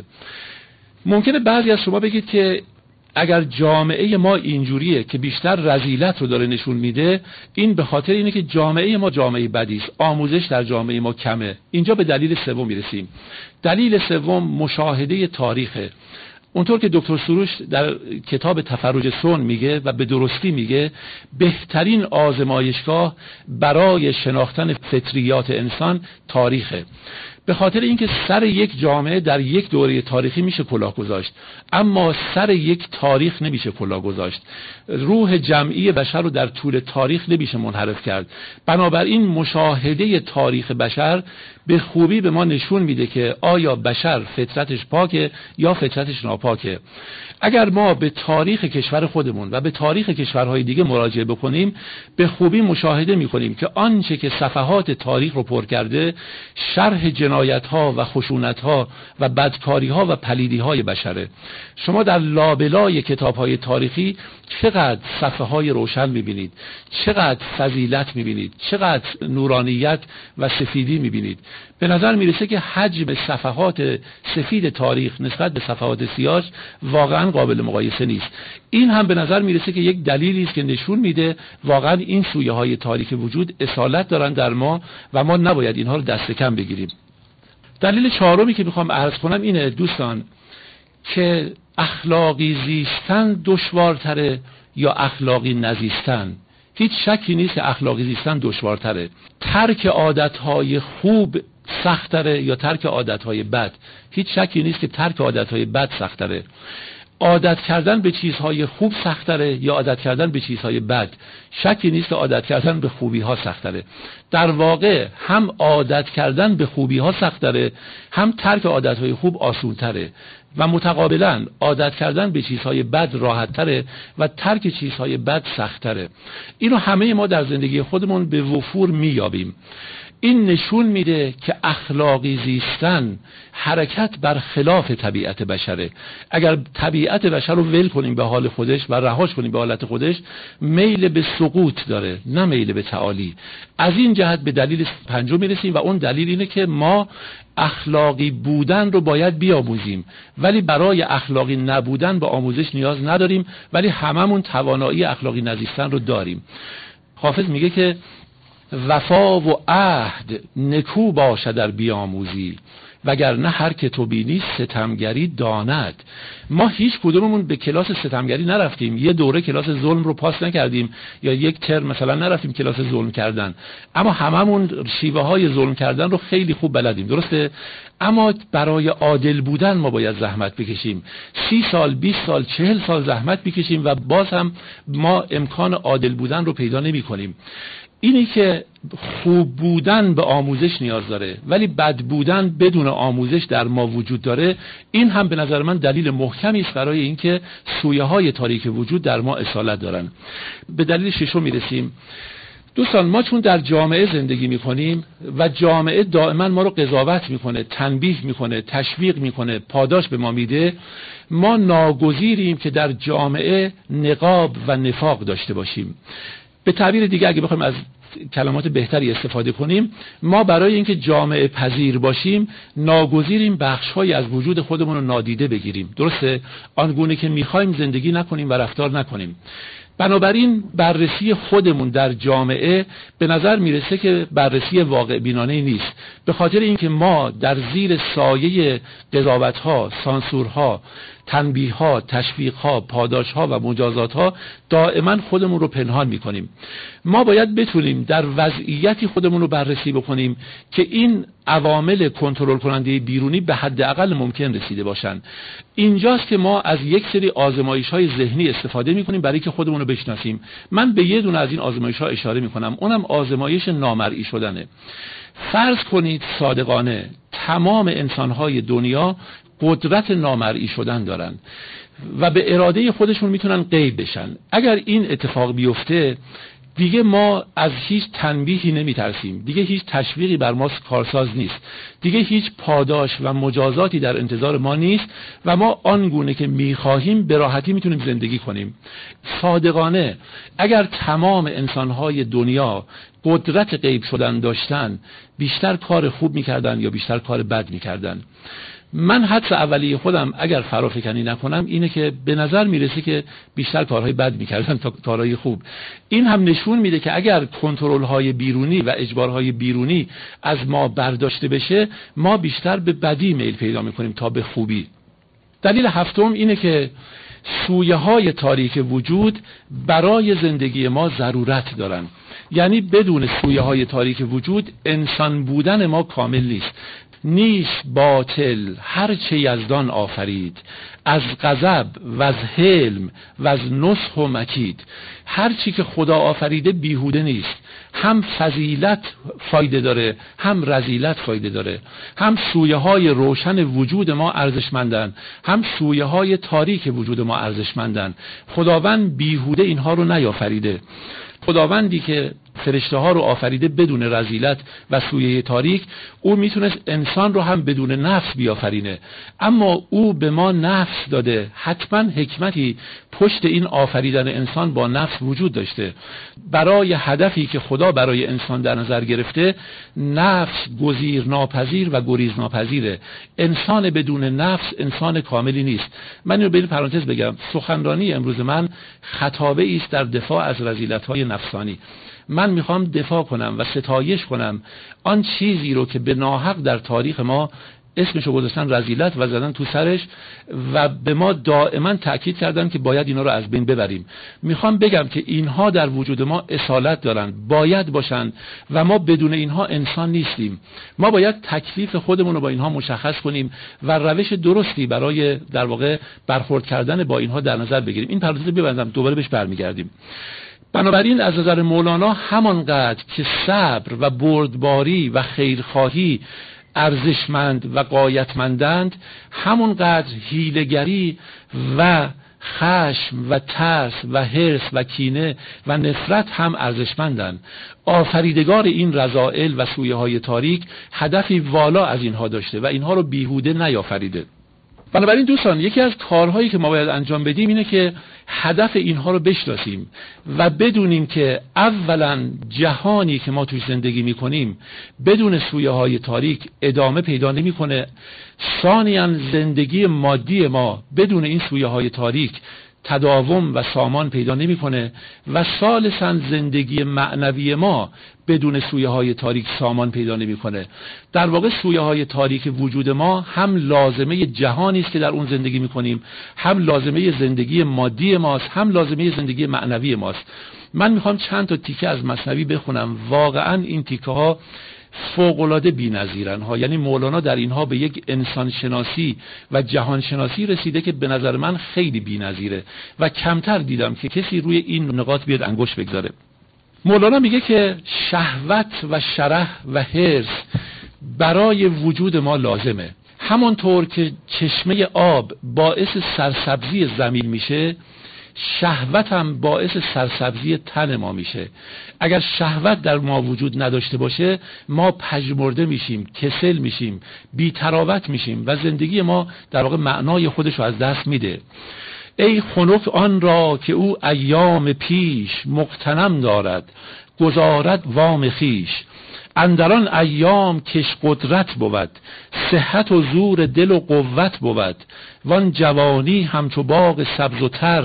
ممکنه بعضی از شما بگید که اگر جامعه ما اینجوریه که بیشتر رذیلت رو داره نشون میده، این به خاطر اینه که جامعه ما جامعه بدی است، آموزش در جامعه ما کمه. اینجا به دلیل سوم میرسیم. دلیل سوم مشاهده تاریخه. اونطور که دکتر سروش در کتاب تفرج صنع میگه و به درستی میگه، بهترین آزمایشگاه برای شناختن فطریات انسان تاریخه. به خاطر اینکه سر یک جامعه در یک دوره تاریخی میشه کلاه گذاشت، اما سر یک تاریخ نمیشه کلاه گذاشت. روح جمعی بشر رو در طول تاریخ نمیشه منحرف کرد. بنابراین مشاهده تاریخ بشر به خوبی به ما نشون میده که آیا بشر فطرتش پاکه یا فطرتش ناپاکه. اگر ما به تاریخ کشور خودمون و به تاریخ کشورهای دیگه مراجعه بکنیم، به خوبی مشاهده میکنیم که آنچه که صفحات تاریخ رو پر کرده شرح جنایت‌ها و خشونت‌ها و بدکاری‌ها و پلیدی‌های بشره. شما در لابلای کتاب‌های تاریخی چقدر صفحه‌های روشن می‌بینید، چقدر فضیلت می‌بینید، چقدر نورانیت و سفیدی می‌بینید. به نظر میرسه که حجم صفحات سفید تاریخ نسبت به صفحات سیاه واقعا قابل مقایسه نیست. این هم به نظر میرسه که یک دلیلی است که نشون میده واقعا این سویه های تاریخ وجود اصالت دارن در ما و ما نباید اینها رو دست کم بگیریم. دلیل چهارمی که میخوام عرض کنم اینه دوستان، که اخلاقی زیستن دشوارتره یا اخلاقی نزیستن. هیچ شکی نیست که اخلاقی زیستن دشوارتره. ترک عادتهای خوب سخت‌تره یا ترک عادتهای بد؟ هیچ شکی نیست که ترک عادتهای بد سخت‌تره. عادت کردن به چیزهای خوب سخت‌تره یا عادت کردن به چیزهای بد؟ شکی نیست که عادت کردن به خوبی‌ها سخت‌تره. در واقع هم عادت کردن به خوبی‌ها سخت‌تره، هم ترک عادتهای خوب آسان‌تره و متقابلا عادت کردن به چیزهای بد راحت‌تره و ترک چیزهای بد سخت‌تره. اینو همه ما در زندگی خودمون به وفور می‌یابیم. این نشون میده که اخلاقی زیستن حرکت بر خلاف طبیعت بشره. اگر طبیعت بشر رو ول کنیم به حال خودش و رهاش کنیم به حالت خودش، میل به سقوط داره نه میل به تعالی. از این جهت به دلیل پنجم میرسیم و اون دلیل اینه که ما اخلاقی بودن رو باید بیاموزیم، ولی برای اخلاقی نبودن به آموزش نیاز نداریم، ولی هممون توانایی اخلاقی نزیستن رو داریم. حافظ میگه که وفا و عهد نکو باشه در بیاموزی، وگرنه هر که تو بینی ستمگری داند. ما هیچ کدوممون به کلاس ستمگری نرفتیم، یه دوره کلاس ظلم رو پاس نکردیم یا یک ترم مثلا نرفتیم کلاس ظلم کردن، اما هممون شیوه های ظلم کردن رو خیلی خوب بلدیم، درسته؟ اما برای عادل بودن ما باید زحمت بکشیم. سی سال، بیست سال، چهل سال زحمت بکشیم و باز هم ما امکان عادل بودن رو پیدا نمی کنیم. اینی که خوب بودن به آموزش نیاز داره ولی بد بودن بدون آموزش در ما وجود داره، این هم به نظر من دلیل محکمی است برای اینکه سویه های تاریک وجود در ما اصالت دارن. به دلیل ششم میرسیم. دوستان، ما چون در جامعه زندگی میکنیم و جامعه دائما ما رو قضاوت میکنه، تنبیه میکنه، تشویق میکنه، پاداش به ما میده، ما ناگزیریم که در جامعه نقاب و نفاق داشته باشیم. به تعبیر دیگه اگه بخوایم از کلمات بهتری استفاده کنیم، ما برای اینکه جامعه پذیر باشیم ناگزیریم بخش‌هایی از وجود خودمون رو نادیده بگیریم. درسته؟ آنگونه که میخوایم زندگی نکنیم و رفتار نکنیم. بنابراین بررسی خودمون در جامعه به نظر میرسه که بررسی واقع بینانه نیست، به خاطر اینکه ما در زیر سایه قضاوت‌ها، سانسورها، تنبیه‌ها، تشویق‌ها، پاداش‌ها و مجازات‌ها دائما خودمون رو پنهان می‌کنیم. ما باید بتونیم در وضعیتی خودمون رو بررسی بکنیم که این عوامل کنترل کننده بیرونی به حداقل ممکن رسیده باشن. اینجاست که ما از یک سری آزمایش‌های ذهنی استفاده می‌کنیم برای که خودمون رو بشناسیم. من به یه دونه از این آزمایش‌ها اشاره می‌کنم، اونم آزمایش نامرئی شدنه. فرض کنید صادقانه تمام انسان‌های دنیا قدرت نامرئی شدن دارن و به اراده خودشون میتونن غیب بشن. اگر این اتفاق بیفته دیگه ما از هیچ تنبیهی نمیترسیم، دیگه هیچ تشویقی بر ما کارساز نیست، دیگه هیچ پاداش و مجازاتی در انتظار ما نیست و ما آنگونه که میخواهیم به راحتی میتونیم زندگی کنیم. صادقانه اگر تمام انسانهای دنیا قدرت غیب شدن داشتن، بیشتر کار خوب میکردن یا بیشتر کار بد میکردن؟ من حدس اولیه خودم اگر فرافکنی نکنم اینه که به نظر میرسه که بیشتر کارهای بد میکردن تا کارهای خوب. این هم نشون میده که اگر کنترل های بیرونی و اجبارهای بیرونی از ما برداشته بشه، ما بیشتر به بدی میل پیدا میکنیم تا به خوبی. دلیل هفتم اینه که سویه های تاریک وجود برای زندگی ما ضرورت دارن. یعنی بدون سویه های تاریک وجود انسان بودن ما کامل نیست. نیست باطل هر چه یزدان آفرید، از غضب و از حلم و از نصح و مکید. هر چی که خدا آفریده بیهوده نیست، هم فضیلت فایده داره هم رذیلت فایده داره، هم سویه های روشن وجود ما ارزشمندن، هم سویه های تاریک وجود ما ارزشمندن. خداوند بیهوده اینها رو نیافریده. خداوندی که فرشته ها رو آفریده بدون رذیلت و سویه تاریک، او میتونست انسان رو هم بدون نفس بیافرینه، اما او به ما نفس داده. حتما حکمتی پشت این آفریدن انسان با نفس وجود داشته. برای هدفی که خدا برای انسان در نظر گرفته، نفس گزیر ناپذیر و گریز ناپذیره. انسان بدون نفس انسان کاملی نیست. من اینو به این پرانتز بگم، سخنرانی امروز من خطابه است در دفاع از رذیلت‌های نفسانی. من میخوام دفاع کنم و ستایش کنم آن چیزی رو که به ناحق در تاریخ ما اسمشو گذاشتن رذیلت و زدن تو سرش و به ما دائما تأکید کردن که باید اینا رو از بین ببریم. میخوام بگم که اینها در وجود ما اصالت دارن، باید باشن و ما بدون اینها انسان نیستیم. ما باید تکلیف خودمون رو با اینها مشخص کنیم و روش درستی برای در واقع برخورد کردن با اینها در نظر بگیریم. این پرانتز ببندم، دوباره بهش برمیگردیم. بنابراین از نظر مولانا همانقدر که صبر و بردباری و خیرخواهی ارزشمند و غایتمندند، همانقدر حیله‌گری و خشم و ترس و حرص و کینه و نفرت هم ارزشمندند. آفریدگار این رذائل و سویه های تاریک هدفی والا از اینها داشته و اینها رو بیهوده نیافریده. بنابراین دوستان، یکی از کارهایی که ما باید انجام بدیم اینه که هدف اینها رو بشناسیم و بدونیم که اولا جهانی که ما توش زندگی میکنیم بدون سویه های تاریک ادامه پیدا نمیکنه. ثانیاً زندگی مادی ما بدون این سویه های تاریک تداوم و سامان پیدا نمیکنه و ثالثاً زندگی معنوی ما بدون سویه های تاریک سامان پیدا نمیکنه. در واقع سویه های تاریک وجود ما هم لازمه جهانی است که در اون زندگی میکنیم، هم لازمه زندگی مادی ماست، هم لازمه زندگی معنوی ماست. من میخوام چند تا تیکه از مثنوی بخونم. واقعا این تیکه ها فوق‌العاده بی‌نظیرن ها. یعنی مولانا در اینها به یک انسان شناسی و جهان شناسی رسیده که به نظر من خیلی بی‌نظیره و کمتر دیدم که کسی روی این نقاط بیاد انگشت بگذاره. مولانا میگه که شهوت و شرح و حرص برای وجود ما لازمه. همانطور که چشمه آب باعث سرسبزی زمین میشه، شهوت هم باعث سرسبزی تن ما میشه. اگر شهوت در ما وجود نداشته باشه، ما پژمرده میشیم، کسل میشیم، بی تراوت میشیم و زندگی ما در واقع معنای خودش رو از دست میده. ای خنک آن را که او ایام پیش مغتنم دارد، گزارد وام خیش. اندران ایام کش قدرت بود، صحت و زور دل و قوت بود. وان جوانی همچو باغ سبز و تر،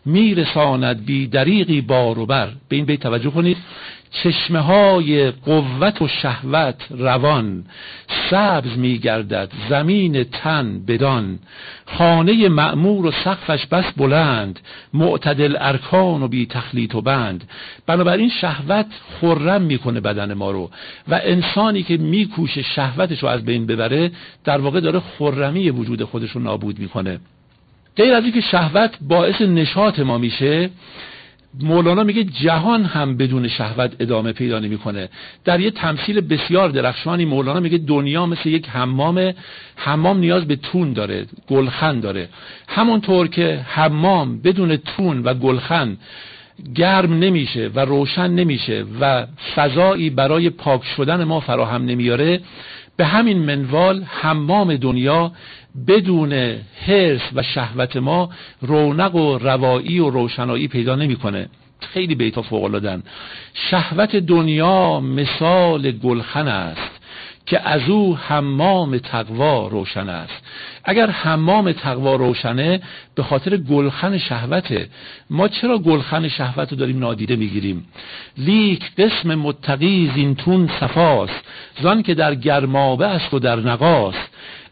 میرساند بی دریغی بار و بر. به این بیت توجه کنید. چشمه های قوت و شهوت روان، سبز میگردد زمین تن بدان. خانه معمور و سقفش بس بلند، معتدل ارکان و بی تخلیط و بند. بنابراین شهوت خرم میکنه بدن ما رو و انسانی که میکوشه شهوتش رو از بین ببره، در واقع داره خرمی وجود خودش رو نابود میکنه. غیر از اینکه شهوت باعث نشاط ما میشه، مولانا میگه جهان هم بدون شهوت ادامه پیدا نمیکنه. در یه تمثیل بسیار درخشانی مولانا میگه دنیا مثل یک حمامه. حمام نیاز به تون داره، گلخن داره. همونطور که حمام بدون تون و گلخن گرم نمیشه و روشن نمیشه و فضایی برای پاک شدن ما فراهم نمیاره، به همین منوال حمام دنیا بدون حرص و شهوت ما رونق و روایی و روشنایی پیدا نمیکنه. خیلی بیتا فوق العاده‌اند. شهوت دنیا مثال گلخن است، که از او حمام تقوا روشن است. اگر حمام تقوا روشنه، به خاطر گلخن شهوته. ما چرا گلخن شهوت رو داریم نادیده میگیریم؟ لیک قسم متقی زینتون صفاست، زان که در گرمابه است و در نقاست.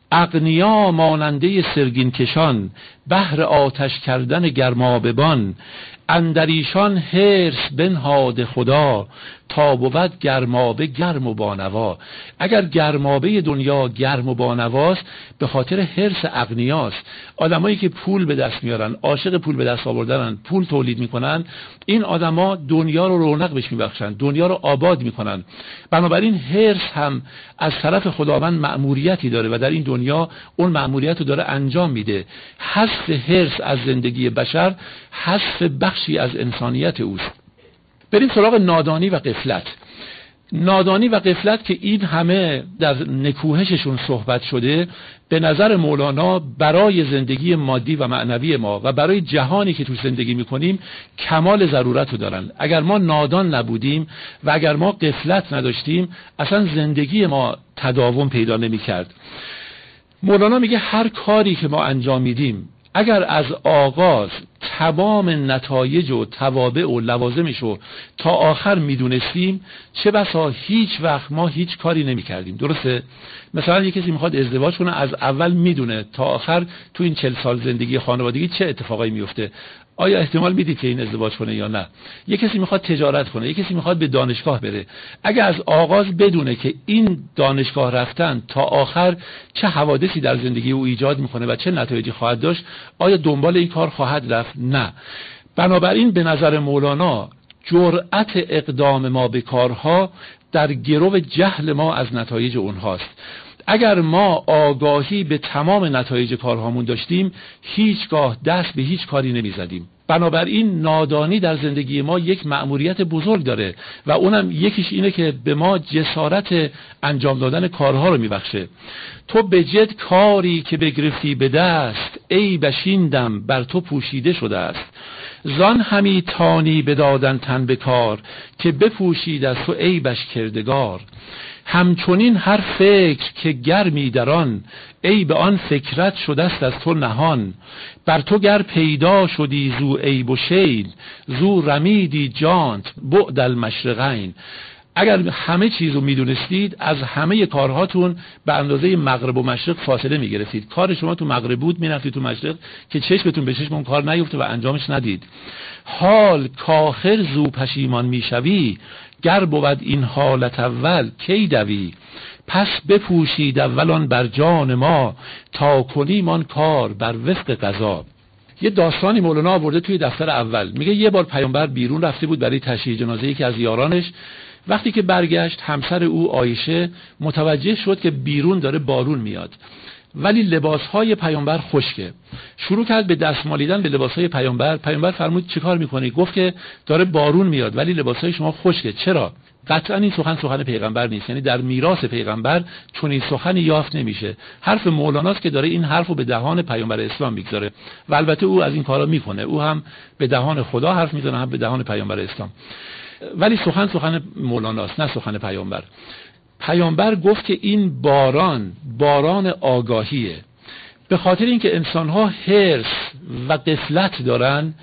اغنیا ماننده سرگین کشان، بهر آتش کردن گرمابه‌بان. اندریشان حرص بنهاد خدا، تا بود گرمابه گرم و بانوا. اگر گرمابه دنیا گرم و بانواست، به خاطر حرص اغنیاست. آدمایی که پول به دست میارن، عاشق پول به دست آوردنن، پول تولید میکنن، این آدما دنیا رو رونق بهش میبخشن، دنیا رو آباد میکنن. بنابراین حرص هم از طرف خداوند مأموریتی داره و در این دنیا اون مأموریت رو داره انجام میده. حذف حرص از زندگی بشر حذف بخشی از انسانیت اوست. بریم سراغ نادانی و غفلت. نادانی و غفلت که این همه در نکوهششون صحبت شده، به نظر مولانا برای زندگی مادی و معنوی ما و برای جهانی که توش زندگی میکنیم کمال ضرورت رو دارن. اگر ما نادان نبودیم و اگر ما غفلت نداشتیم، اصلا زندگی ما تداوم پیدا نمیکرد. مولانا میگه هر کاری که ما انجام میدیم، اگر از آغاز تمام نتایج و توابع و لوازمش رو تا آخر میدونستیم، چه بسا هیچ وقت ما هیچ کاری نمی کردیم. درسته؟ مثلا یک کسی میخواد ازدواج کنه، از اول میدونه تا آخر تو این چل سال زندگی خانوادگی چه اتفاقایی میفته. آیا احتمال میدید که این ازدواج کنه یا نه؟ یک کسی میخواد تجارت کنه، یک کسی میخواد به دانشگاه بره. اگر از آغاز بدونه که این دانشگاه رفتن تا آخر چه حوادثی در زندگی او ایجاد میکنه و چه نتایجی خواهد داشت، آیا دنبال این کار خواهد رفت؟ نه. بنابراین به نظر مولانا جرأت اقدام ما به کارها در گرو جهل ما از نتایج اونهاست. اگر ما آگاهی به تمام نتایج کارهامون داشتیم، هیچگاه دست به هیچ کاری نمیزدیم. بنابراین نادانی در زندگی ما یک مأموریت بزرگ داره و اونم یکیش اینه که به ما جسارت انجام دادن کارها رو میبخشه. تو به جد کاری که بگرفتی به دست، ای بشیندم بر تو پوشیده شده است. زان همی تانی بدادن تن به کار، که بپوشید از تو ای بش کردگار. همچنین هر فکر که گرمی در آن، ای به آن فکرت شده است از تو نهان. بر تو گر پیدا شدی زو عیب و شیل، زو رمیدی جانت بعد المشرقین. اگر همه چیز رو میدونستید، از همه کارهاتون به اندازه مغرب و مشرق فاصله میگرفتید. کار شما تو مغرب بود، میرفتید تو مشرق که چشمتون به چشم اون کار نیفته و انجامش ندید. حال کاخر زو پشیمان میشوی، گر بود این حالت اول کی دوی. پس بپوشید اولان بر جان ما، تا کنیم آن کار بر وفق قضا. یه داستانی مولانا آورده توی دفتر اول. میگه یه بار پیامبر بیرون رفته بود برای تشییع جنازه یکی از یارانش. وقتی که برگشت همسر او عایشه متوجه شد که بیرون داره بارون میاد ولی لباسهای پیامبر خشکه. شروع کرد به دستمالیدن به لباسهای پیامبر. پیامبر فرمود چیکار میکنی؟ گفت که داره بارون میاد ولی لباسهای شما خشکه. چرا؟ قطعا این سخن سخن پیغمبر نیست، یعنی در میراث پیغمبر چون این سخنی یافت نمیشه. حرف مولاناست که داره این حرفو به دهان پیامبر اسلام میگذاره و البته او از این کارا میکنه، او هم به دهان خدا حرف میزنه هم به دهان پیامبر اسلام، ولی سخن سخن مولاناست نه سخن پیامبر. پیامبر گفت که این باران باران آگاهیه، به خاطر اینکه انسان‌ها حرص و غفلت دارن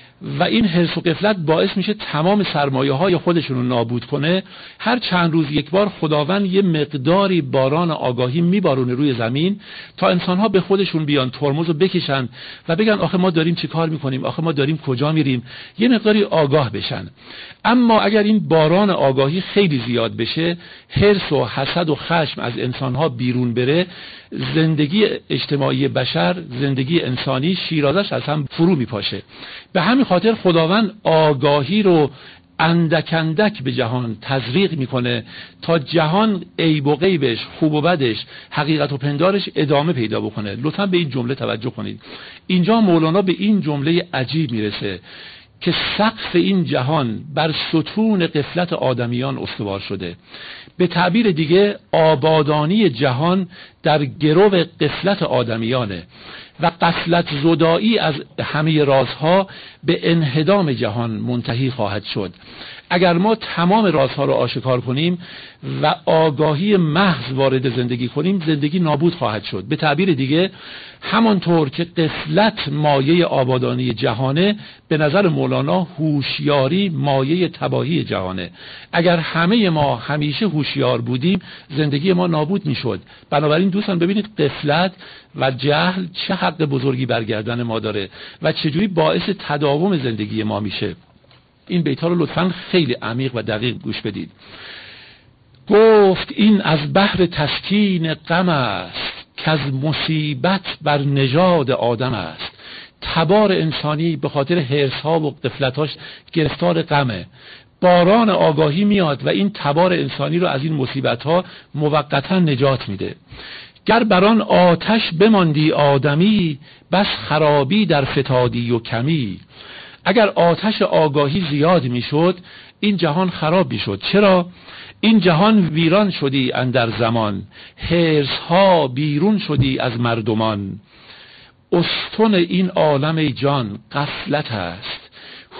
و این حرص و غفلت باعث میشه تمام سرمایه‌های خودشون رو نابود کنه. هر چند روز یک بار خداوند یه مقداری باران آگاهی میبارونه روی زمین تا انسان‌ها به خودشون بیان، ترمز رو بکشن و بگن آخه ما داریم چی کار میکنیم، آخه ما داریم کجا میریم، یه مقداری آگاه بشن. اما اگر این باران آگاهی خیلی زیاد بشه، حرص و حسد و خشم از انسان‌ها بیرون بره، زندگی اجتماعی بشر، زندگی انسانی شیرازش از هم فرو میپاشه. به همین خاطر خداوند آگاهی رو اندک اندک به جهان تزریق میکنه تا جهان عیب و غیبش، خوب و بدش، حقیقت و پندارش ادامه پیدا بکنه. لطفا به این جمله توجه کنید. اینجا مولانا به این جمله عجیب میرسه که سقف این جهان بر ستون غفلت آدمیان استوار شده. به تعبیر دیگه آبادانی جهان در گرو غفلت آدمیانه و غفلت زدایی از همه رازها به انهدام جهان منتهی خواهد شد. اگر ما تمام رازها رو آشکار کنیم و آگاهی محض وارد زندگی کنیم، زندگی نابود خواهد شد. به تعبیر دیگه همانطور که غفلت مایه آبادانی جهانه، به نظر مولانا هوشیاری مایه تباهی جهانه. اگر همه ما همیشه هوشیار بودیم، زندگی ما نابود میشد. بنابراین دوستان ببینید غفلت و جهل چه حق بزرگی برگردن ما داره و چجوری باعث تداوم زندگی ما میشه. این بیت‌ها رو لطفاً خیلی عمیق و دقیق گوش بدید. گفت این از بحر تسکین غم است که از مصیبت بر نژاد آدم است. تبار انسانی به خاطر حرص‌ها و غفلت‌هاش گرفتار غمه. باران آگاهی میاد و این تبار انسانی رو از این مصیبت‌ها موقتاً نجات میده. گر بران آتش بماندی آدمی، بس خرابی در فتادی و کمی. اگر آتش آگاهی زیاد میشد، این جهان خراب میشد. چرا؟ این جهان ویران شدی اندر زمان، حرص ها بیرون شدی از مردمان. استون این عالم ای جان غفلت است،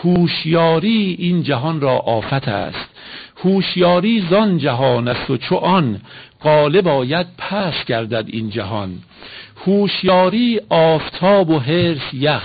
هوشیاری این جهان را آفت است. هوشیاری زان جهان است و چو آن، غالب آید پس گردد این جهان. هوشیاری آفتاب و حرص یخ،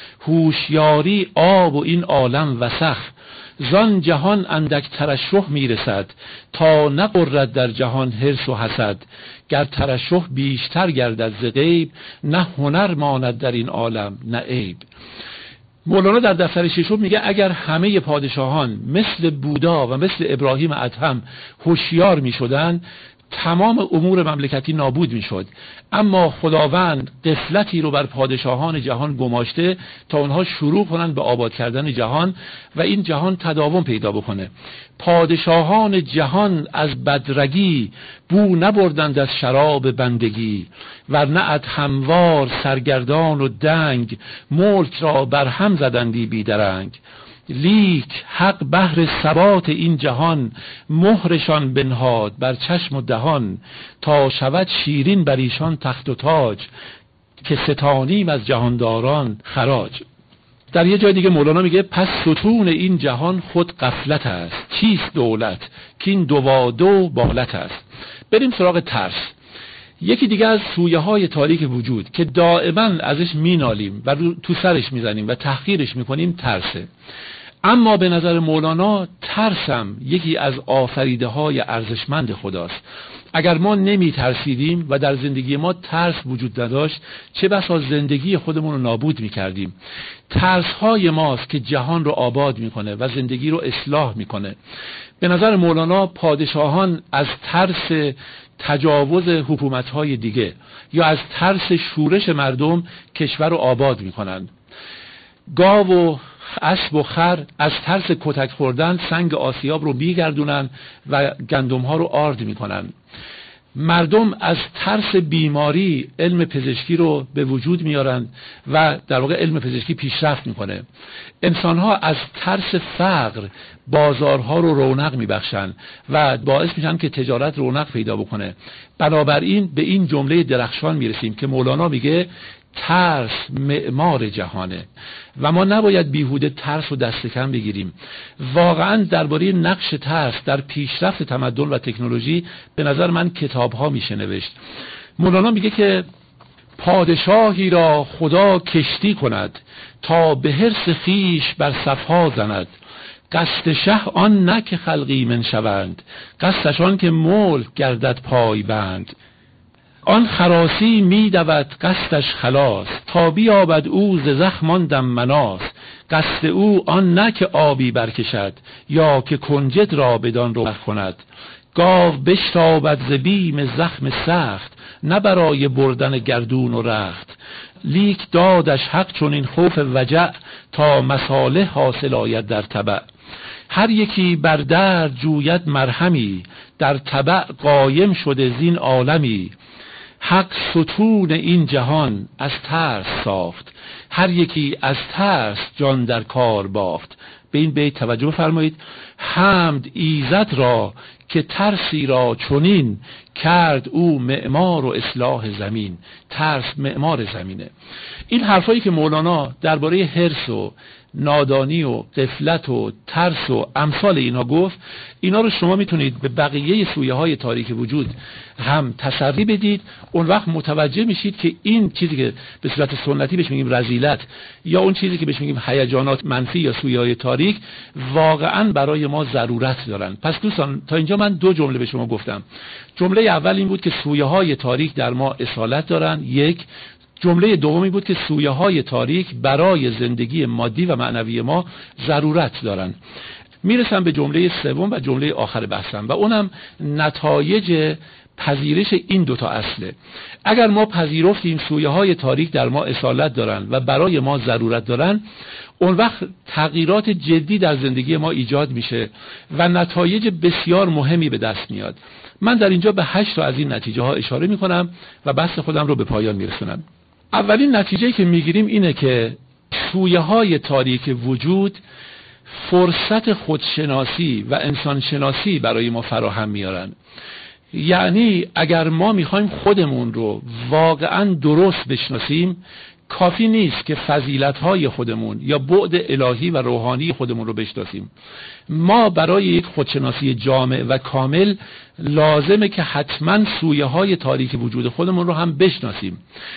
هوشیاری آب و این عالم وسخ. زان جهان اندک ترشح میرسد، تا نقرد در جهان حرص و حسد. گر ترشح بیشتر گردد ز غیب، نه هنر ماند در این عالم نه عیب. مولانا در دفتر ششم میگه اگر همه پادشاهان مثل بودا و مثل ابراهیم ادهم هوشیار میشدن، تمام امور مملکتی نابود میشد. اما خداوند غفلتی رو بر پادشاهان جهان گماشته تا اونها شروع کنن به آباد کردن جهان و این جهان تداوم پیدا بکنه. پادشاهان جهان از بدرگی، بو نبردند از شراب بندگی. ورنه ادهموار سرگردان و دنگ، ملک را بر هم زدندی بیدرنگ. لیک حق بهر ثبات این جهان، مهرشان بنهاد بر چشم و دهان. تا شود شیرین بر ایشان تخت و تاج، که ستانیم از جهانداران خراج. در یه جای دیگه مولانا میگه پس ستون این جهان خود غفلت است. چیست دولت که این دوادو بالت است. بریم سراغ ترس. یکی دیگه از سویه های تاریک وجود که دائما ازش مینالیم و تو سرش میزنیم و تحقیرش میکنیم، ترسه. اما به نظر مولانا ترسم یکی از آفریده های ارزشمند خداست. اگر ما نمی ترسیدیم و در زندگی ما ترس وجود نداشت، چه بسا زندگی خودمون رو نابود می کردیم. ترس های ماست که جهان رو آباد میکنه و زندگی رو اصلاح میکنه. به نظر مولانا پادشاهان از ترس تجاوز حکومت های دیگه یا از ترس شورش مردم کشور رو آباد میکنن. گاو و اسب و خر از ترس کتک خوردن سنگ آسیاب رو میگردونن و گندم ها رو آرد میکنن. مردم از ترس بیماری علم پزشکی رو به وجود میارن و در واقع علم پزشکی پیشرفت میکنه. انسان ها از ترس فقر بازارها رو رونق میبخشن و باعث میشن که تجارت رونق پیدا بکنه. بنابراین به این جمله درخشان میرسیم که مولانا میگه ترس معمار جهانه و ما نباید بیهوده ترس و دست کم بگیریم. واقعا درباره نقش ترس در پیشرفت تمدن و تکنولوژی به نظر من کتاب ها میشه نوشت. مولانا میگه که پادشاهی را خدا کشتی کند تا به حرص خویش بر صفها زند. قصد شه آن نه که خلقی من شوند، قصدش آن که ملک گردد پای بند. آن خراسی می دود قصدش خلاص، تا بیابد او ز زخم دم مناس. قصد او آن نه که آبی برکشد، یا که کنجد را بدان رو کند. گاو بشتابد ز بیم زخم سخت، نه برای بردن گردون و رخت. لیک دادش حق چون این خوف وجع، تا مصالح حاصل آید در تبع. هر یکی بر درد جوید مرهمی، در تبع قایم شده زین عالمی. حق ستون این جهان از ترس ساخت، هر یکی از ترس جان در کار بافت. به این بیت توجه فرمایید. حمد ایزد را که ترسی را چنین، کرد او معمار و اصلاح زمین. ترس معمار زمینه. این حرفایی که مولانا درباره حرص و نادانی و غفلت و ترس و امثال اینا گفت، اینا رو شما میتونید به بقیه سویه های تاریک وجود هم تسری بدید. اون وقت متوجه میشید که این چیزی که به صورت سنتی بهش میگیم رذیلت، یا اون چیزی که بهش میگیم هیجانات منفی یا سویه های تاریک، واقعا برای ما ضرورت دارن. پس دوستان تا اینجا من دو جمله به شما گفتم. جمله اول این بود که سویه های تاریک در ما اصالت دارن، یک. جمله دومی بود که سویه های تاریک برای زندگی مادی و معنوی ما ضرورت دارن. میرسم به جمله سوم و جمله آخر بحثم و اونم نتایج پذیرش این دوتا اصله. اگر ما پذیرفتیم سویه های تاریک در ما اصالت دارن و برای ما ضرورت دارن، اون وقت تغییرات جدی در زندگی ما ایجاد میشه و نتایج بسیار مهمی به دست میاد. من در اینجا به هشت تا از این نتیجه ها اشاره میکنم و بحث خودم رو به پایان میرسونم. اولین نتیجه که میگیریم اینه که سویه های تاریک وجود فرصت خودشناسی و انسانشناسی برای ما فراهم میارن. یعنی اگر ما میخوایم خودمون رو واقعا درست بشناسیم، کافی نیست که فضیلت‌های خودمون یا بعد الهی و روحانی خودمون رو بشناسیم. ما برای یک خودشناسی جامع و کامل لازمه که حتما سویه های تاریک وجود خودمون رو هم بشناسیم.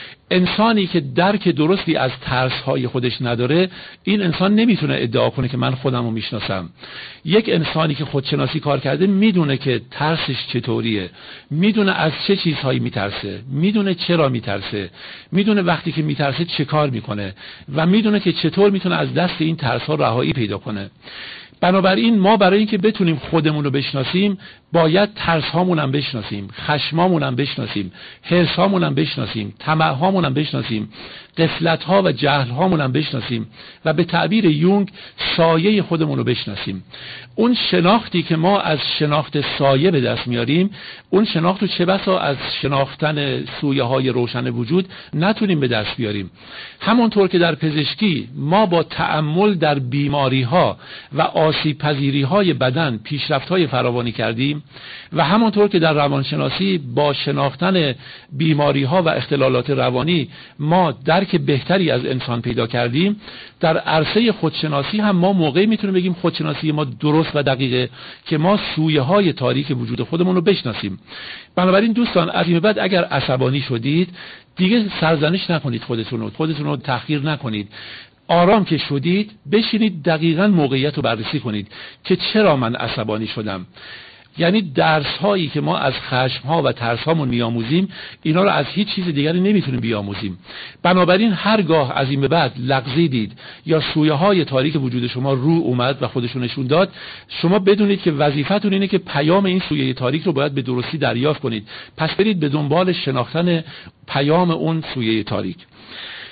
انسانی که درک درستی از ترس‌های خودش نداره، این انسان نمیتونه ادعا کنه که من خودم رو میشناسم. یک انسانی که خودشناسی کار کرده میدونه که ترسش چطوریه، میدونه از چه چیزهایی میترسه، میدونه چرا میترسه، میدونه وقتی که میترسه چه کار میکنه و میدونه که چطور میتونه از دست این ترس‌ها رهایی پیدا کنه. بنابراین ما برای اینکه بتونیم خودمون رو بشناسیم باید ترس هامون هم بشناسیم، خشمامون هم بشناسیم، حرص هامون هم بشناسیم، طمع هامون هم بشناسیم، غفلت ها و جهل هامون هم بشناسیم و به تعبیر یونگ سایه خودمون رو بشناسیم. اون شناختی که ما از شناخت سایه به دست میاریم، اون شناخت رو چه بسا از شناختن سویه های روشن وجود نتونیم به دست بیاریم. همونطور که در پزشکی ما با تأمل در بیماری ها و آسیب پذیری های بدن پیشرفت های فراوانی کردیم و همونطور که در روانشناسی با شناختن بیماری ها و اختلالات روانی ما درک بهتری از انسان پیدا کردیم، در عرصه خودشناسی هم ما موقعی میتونیم بگیم خودشناسی ما درست و دقیقه که ما سویه های تاریک وجود خودمون رو بشناسیم. بنابراین دوستان از این بعد اگر عصبانی شدید دیگه سرزنش نکنید، خودتون رو خودتون رو تحقیر نکنید. آرام که شدید بشینید دقیقاً موقعیت رو بررسی کنید که چرا من عصبانی شدم. یعنی درس هایی که ما از خشم ها و ترس هامون میآموزیم اینا رو از هیچ چیز دیگری نمیتونیم بیاموزیم. بنابراین هرگاه از این به بعد لغزیدید یا سویه های تاریک وجود شما رو اومد و خودشون نشون داد، شما بدونید که وظیفتون اینه که پیام این سویه تاریک رو باید به درستی دریافت کنید. پس برید به دنبال شناختن پیام اون سویه تاریک.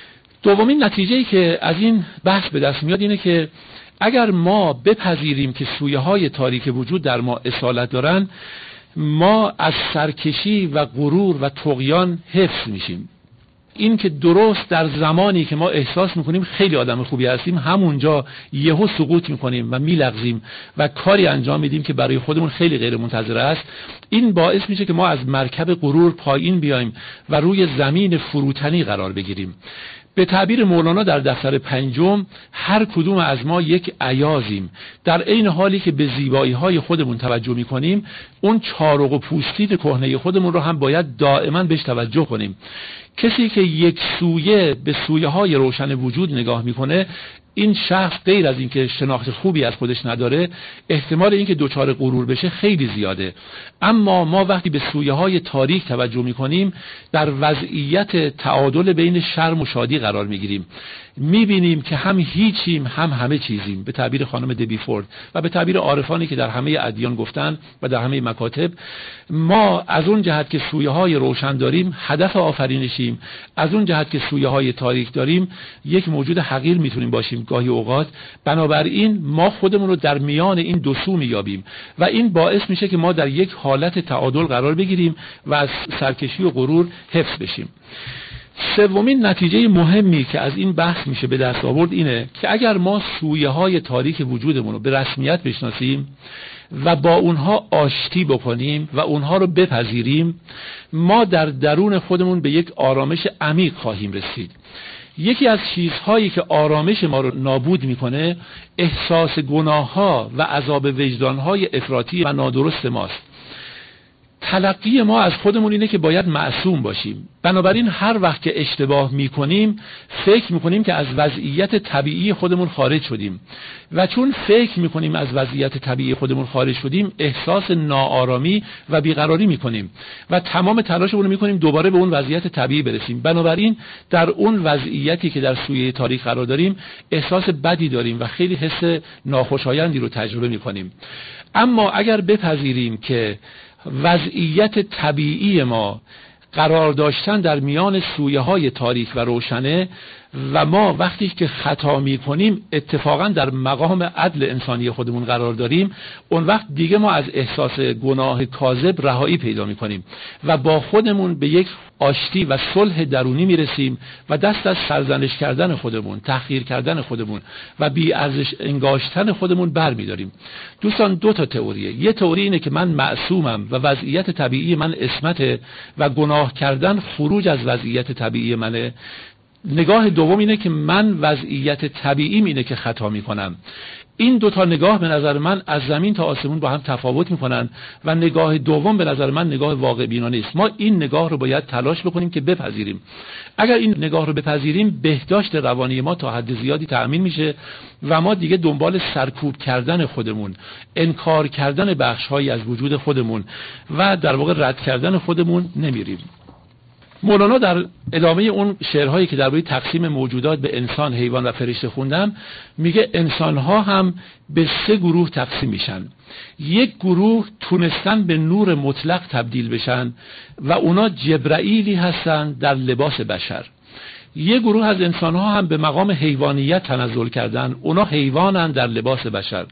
دومین نتیجه‌ای که از این بحث به دست میاد اینه که اگر ما بپذیریم که سویه های تاریک وجود در ما اصالت دارن، ما از سرکشی و غرور و طغیان حفظ میشیم. این که درست در زمانی که ما احساس میکنیم خیلی آدم خوبی هستیم، همونجا یهو سقوط میکنیم و میلغزیم و کاری انجام میدیم که برای خودمون خیلی غیر منتظره است. این باعث میشه که ما از مرکب غرور پایین بیایم و روی زمین فروتنی قرار بگیریم. به تعبیر مولانا در دفتر پنجم، هر کدوم از ما یک ایازیم. در عین حالی که به زیبایی های خودمون توجه میکنیم، اون چارق و پوستید کهنه خودمون رو هم باید دائما بهش توجه کنیم. کسی که یک سویه به سویه های روشن وجود نگاه میکنه، این شخص غیر از اینکه شناخت خوبی از خودش نداره، احتمال اینکه دچار غرور بشه خیلی زیاده. اما ما وقتی به سویه های تاریک توجه میکنیم، در وضعیت تعادل بین شرم و شادی قرار میگیریم. میبینیم که هم هیچیم هم همه چیزیم، به تعبیر خانم دبی فورد و به تعبیر عارفانی که در همه ادیان گفتن و در همه مکاتب. ما از اون جهت که سویه های روشن داریم هدف آفرینشیم، از اون جهت که سویه های تاریک داریم یک موجود حقیر میتونیم باشیم گاهی اوقات. بنابراین ما خودمون رو در میان این دو سو میابیم و این باعث میشه که ما در یک حالت تعادل قرار بگیریم و از سرکشی و غرور حفظ بشیم. سومین نتیجه مهمی که از این بحث میشه به دست آورد اینه که اگر ما سویه های تاریک وجودمون رو به رسمیت بشناسیم و با اونها آشتی بکنیم و اونها رو بپذیریم، ما در درون خودمون به یک آرامش عمیق خواهیم رسید. یکی از چیزهایی که آرامش ما رو نابود میکنه، احساس گناه‌ها و عذاب وجدان‌های افراطی و نادرست ماست. تلقی ما از خودمون اینه که باید معصوم باشیم. بنابراین هر وقت که اشتباه میکنیم فکر میکنیم که از وضعیت طبیعی خودمون خارج شدیم و چون فکر میکنیم از وضعیت طبیعی خودمون خارج شدیم، احساس ناآرامی و بیقراری میکنیم و تمام تلاشمون رو میکنیم دوباره به اون وضعیت طبیعی برسیم. بنابراین در اون وضعیتی که در سویه تاریک قرار داریم احساس بدی داریم و خیلی حس ناخوشایندی رو تجربه میکنیم. اما اگر بپذیریم که وضعیت طبیعی ما قرار داشتن در میان سویه های تاریک و روشنه و ما وقتی که خطا می کنیم اتفاقا در مقام عدل انسانی خودمون قرار داریم، اون وقت دیگه ما از احساس گناه کاذب رهایی پیدا می کنیم و با خودمون به یک آشتی و صلح درونی می رسیم و دست از سرزنش کردن خودمون، تحقیر کردن خودمون و بی ارزش انگاشتن خودمون بر می داریم. دوستان، دو تا تئوریه. یه تئوری اینه که من معصومم و وضعیت طبیعی من عصمته و گناه کردن خروج از وضعیت طبیعی منه. نگاه دوم اینه که من وضعیت طبیعیم اینه که خطا میکنم. این دو تا نگاه به نظر من از زمین تا آسمون با هم تفاوت میکنن و نگاه دوم به نظر من نگاه واقع بینانه است. ما این نگاه رو باید تلاش بکنیم که بپذیریم. اگر این نگاه رو بپذیریم، بهداشت روانی ما تا حد زیادی تأمین میشه و ما دیگه دنبال سرکوب کردن خودمون، انکار کردن بخش‌هایی از وجود خودمون و در واقع رد کردن خودمون نمیریم. مولانا در ادامه اون شعرهایی که درباره تقسیم موجودات به انسان، حیوان و فرشته خوندم، میگه انسان‌ها هم به سه گروه تقسیم میشن. یک گروه تونستن به نور مطلق تبدیل بشن و اونا جبرائیلی هستن در لباس بشر. یک گروه از انسان‌ها هم به مقام حیوانیت تنزل کردن، اونا حیوانن در لباس بشر.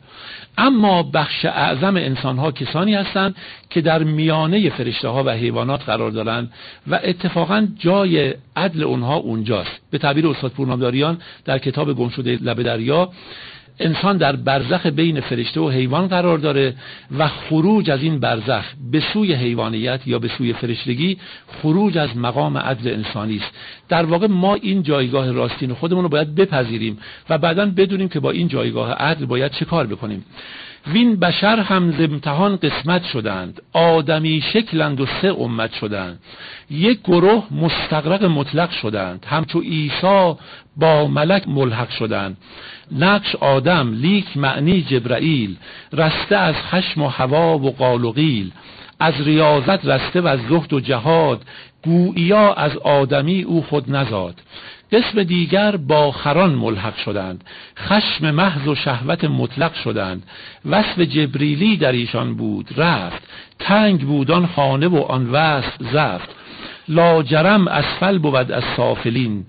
اما بخش اعظم انسان‌ها کسانی هستند که در میانه فرشته‌ها و حیوانات قرار دارن و اتفاقاً جای عدل اونها اونجاست. به تعبیر استاد پورنامداریان در کتاب گمشده لب دریا، انسان در برزخ بین فرشته و حیوان قرار داره و خروج از این برزخ به سوی حیوانیت یا به سوی فرشتگی خروج از مقام عدل انسانی است. در واقع ما این جایگاه راستین خودمون رو باید بپذیریم و بعداً بدونیم که با این جایگاه عدل باید چه کار بکنیم. وین بشر هم ز امتحان قسمت شدند، آدمی شکلند و سه امت شدند. یک گروه مستغرق مطلق شدند، همچو عیسی با ملک ملحق شدند. نقش آدم لیک معنی جبرائیل، رسته از خشم و هوا و قال و قیل. از ریاضت رسته و از زهد و جهاد، گوییا از آدمی او خود نزاد. قسم دیگر با خران ملحق شدند، خشم محض و شهوت مطلق شدند. وصف جبریلی در ایشان بود رفت، تنگ بودان خانه و آن وصف زفت. لاجرم اسفل بود از سافلین،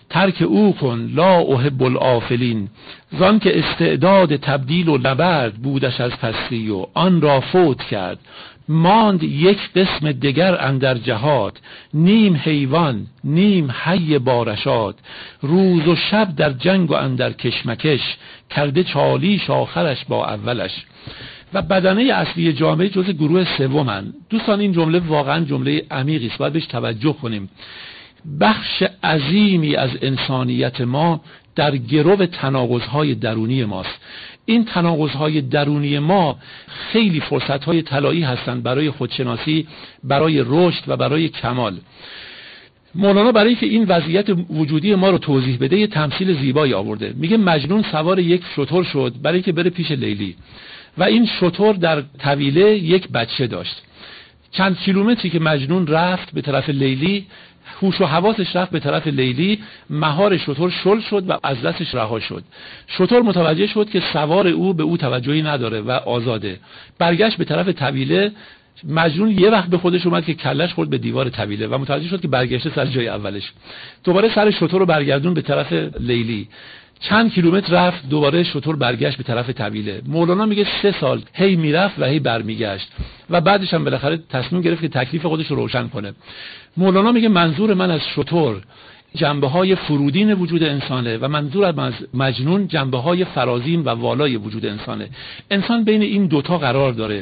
ترک او کن لا احب الافلین، زان که استعداد تبدیل و نبرد بودش از پستی و آن را فوت کرد. ماند یک قسم دگر اندر جهاد، نیم حیوان نیم حی بارشاد. روز و شب در جنگ و اندر کشمکش، کرده چالیش آخرش با اولش. و بدنه اصلی جامعه جزء گروه سومن. دوستان این جمله واقعا جمله عمیقی است، باید بهش توجه کنیم. بخش عظیمی از انسانیت ما در گرو تناقض‌های درونی ماست. این تناقض‌های درونی ما خیلی فرصت‌های طلایی هستند برای خودشناسی، برای رشد و برای کمال. مولانا برای که این وضعیت وجودی ما رو توضیح بده یه تمثیل زیبایی آورده. میگه مجنون سوار یک شتر شد برای اینکه بره پیش لیلی و این شتر در طویله یک بچه داشت. چند کیلومتری که مجنون رفت به طرف لیلی، هوش و حواسش رفت به طرف لیلی، مهار شتر شل شد و از دستش رها شد. شتر متوجه شد که سوار او به او توجهی نداره و آزاده. برگشت به طرف طویله. مجنون یه وقت به خودش اومد که کلش خورد به دیوار طویله و متوجه شد که برگشته سر جای اولش. دوباره سر شتر رو برگردون به طرف لیلی. چند کیلومتر رفت، دوباره شتر برگشت به طرف طویله. مولانا میگه سه سال هی میرفت و هی برمیگشت و بعدش هم بالاخره تصمیم گرفت که تکلیف خودش رو روشن کنه. مولانا میگه منظور من از شتر جنبه های فرودین وجود انسانه و منظور از مجنون جنبه های فرازین و والای وجود انسانه. انسان بین این دوتا قرار داره.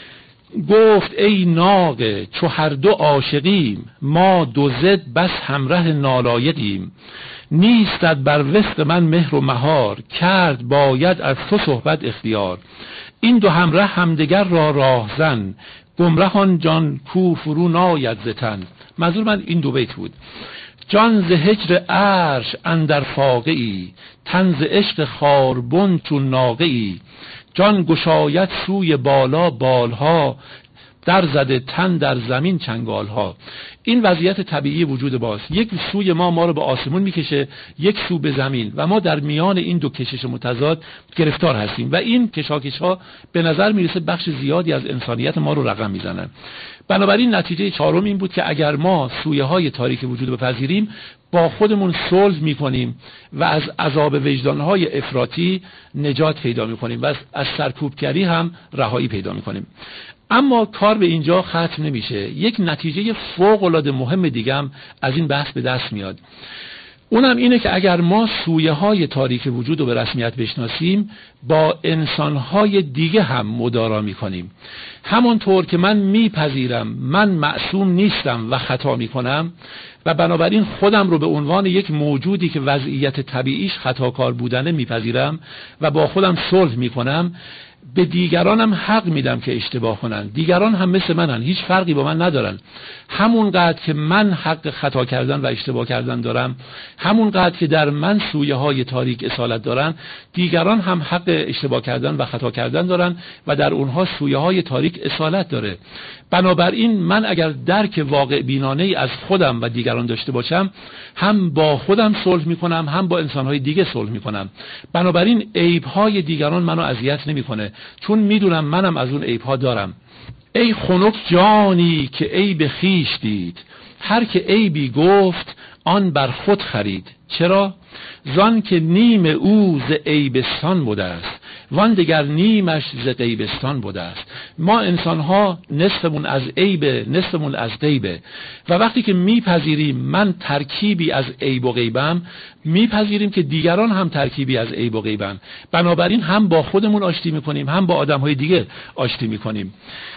گفت ای ناقه چو هر دو عاشقیم، ما دو ضد بس همره نالایقیم. نیستد بر وفق من مهر و مهار، کرد باید از تو صحبت اختیار. این دو همره همدیگر را راهزن، گمرهان جان کو فرو ناید ز تن. منظور من این دو بیت بود. جان ز هجر عرش اندر فاقه‌ای، تن ز عشق خاربن چون ناقه‌ای. جان گشاید سوی بالا بالها، در زده تن در زمین چنگالها. این وضعیت طبیعی وجود ماست. یک سوی ما ما رو به آسمون میکشه، یک سو به زمین و ما در میان این دو کشش متضاد گرفتار هستیم و این کشاکش ها به نظر میرسه بخش زیادی از انسانیت ما رو رقم میزنن. بنابراین نتیجه چهارم این بود که اگر ما سویه های تاریک وجود بپذیریم، با خودمون صلح میکنیم و از عذاب وجدانهای افراطی نجات پیدا میکنیم و از سرکوبگری هم رهایی پیدا میکنیم. اما کار به اینجا ختم نمیشه. یک نتیجه فوق العاده مهم دیگه هم از این بحث به دست میاد. اونم اینه که اگر ما سویه های تاریک وجود رو به رسمیت بشناسیم، با انسان های دیگه هم مدارا میکنیم. همونطور که من میپذیرم من معصوم نیستم و خطا میکنم و بنابراین خودم رو به عنوان یک موجودی که وضعیت طبیعیش خطاکار بودنه میپذیرم و با خودم صلح میکنم، به دیگرانم حق میدم که اشتباه کنن. دیگران هم مثل منن، هیچ فرقی با من ندارن. همونقدر که من حق خطا کردن و اشتباه کردن دارم، همونقدر که در من سویه های تاریک اصالت دارن، دیگران هم حق اشتباه کردن و خطا کردن دارن و در اونها سویه های تاریک اصالت داره. بنابراین من اگر درک واقع بینانه از خودم و دیگران داشته باشم، هم با خودم صلح میکنم هم با انسانهای دیگه صلح میکنم. بنابراین عیبهای دیگران منو اذیت نمیکنه، چون میدونم منم از اون عیبها دارم. ای خنک جانی که عیب خویش دید، هر که عیبی گفت آن بر خود خرید. چرا؟ زان که نیم او ز عیبستان بوده است، وان دگر نیمش ز غیبستان بوده است. ما انسان ها نصفمون از عیبه، نصفمون از غیبه و وقتی که میپذیریم من ترکیبی از عیب و غیبم، میپذیریم که دیگران هم ترکیبی از عیب و غیبن. بنابراین هم با خودمون آشتی میکنیم هم با آدم های دیگه آشتی میکنیم.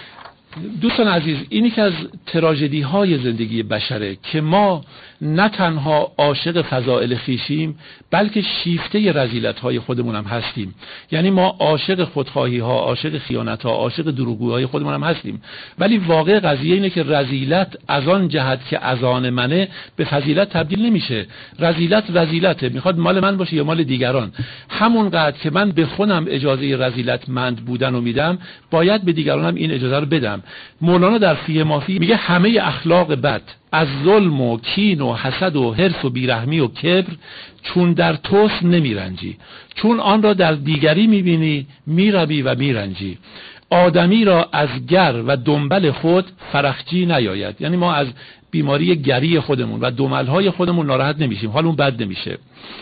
دوستان عزیز، اینی که از تراژدی های زندگی بشره که ما نه تنها عاشق فضائل خویشیم بلکه شیفته رذیلت های خودمون هم هستیم. یعنی ما عاشق خودخواهی ها، عاشق خیانت ها، عاشق دروغگویی های خودمون هم هستیم. ولی واقع قضیه اینه که رذیلت از آن جهت که از آن منه به فضیلت تبدیل نمیشه. رذیلت رذیلته، میخواد مال من باشه یا مال دیگران. همونقدر که من به خودم اجازه رذیلتمند بودن رو میدم، باید به دیگران هم این اجازه رو بدم. مولانا در فیه مافی میگه همه اخلاق بد از ظلم و کین و حسد و حرص و بیرحمی و کبر چون در توست نمیرنجی، چون آن را در دیگری میبینی میروی و میرنجی. آدمی را از گر و دنبل خود فرخجی نیاید. یعنی ما از بیماری گری خودمون و دملهای خودمون ناراحت نمیشیم، حالمون بد نمیشه.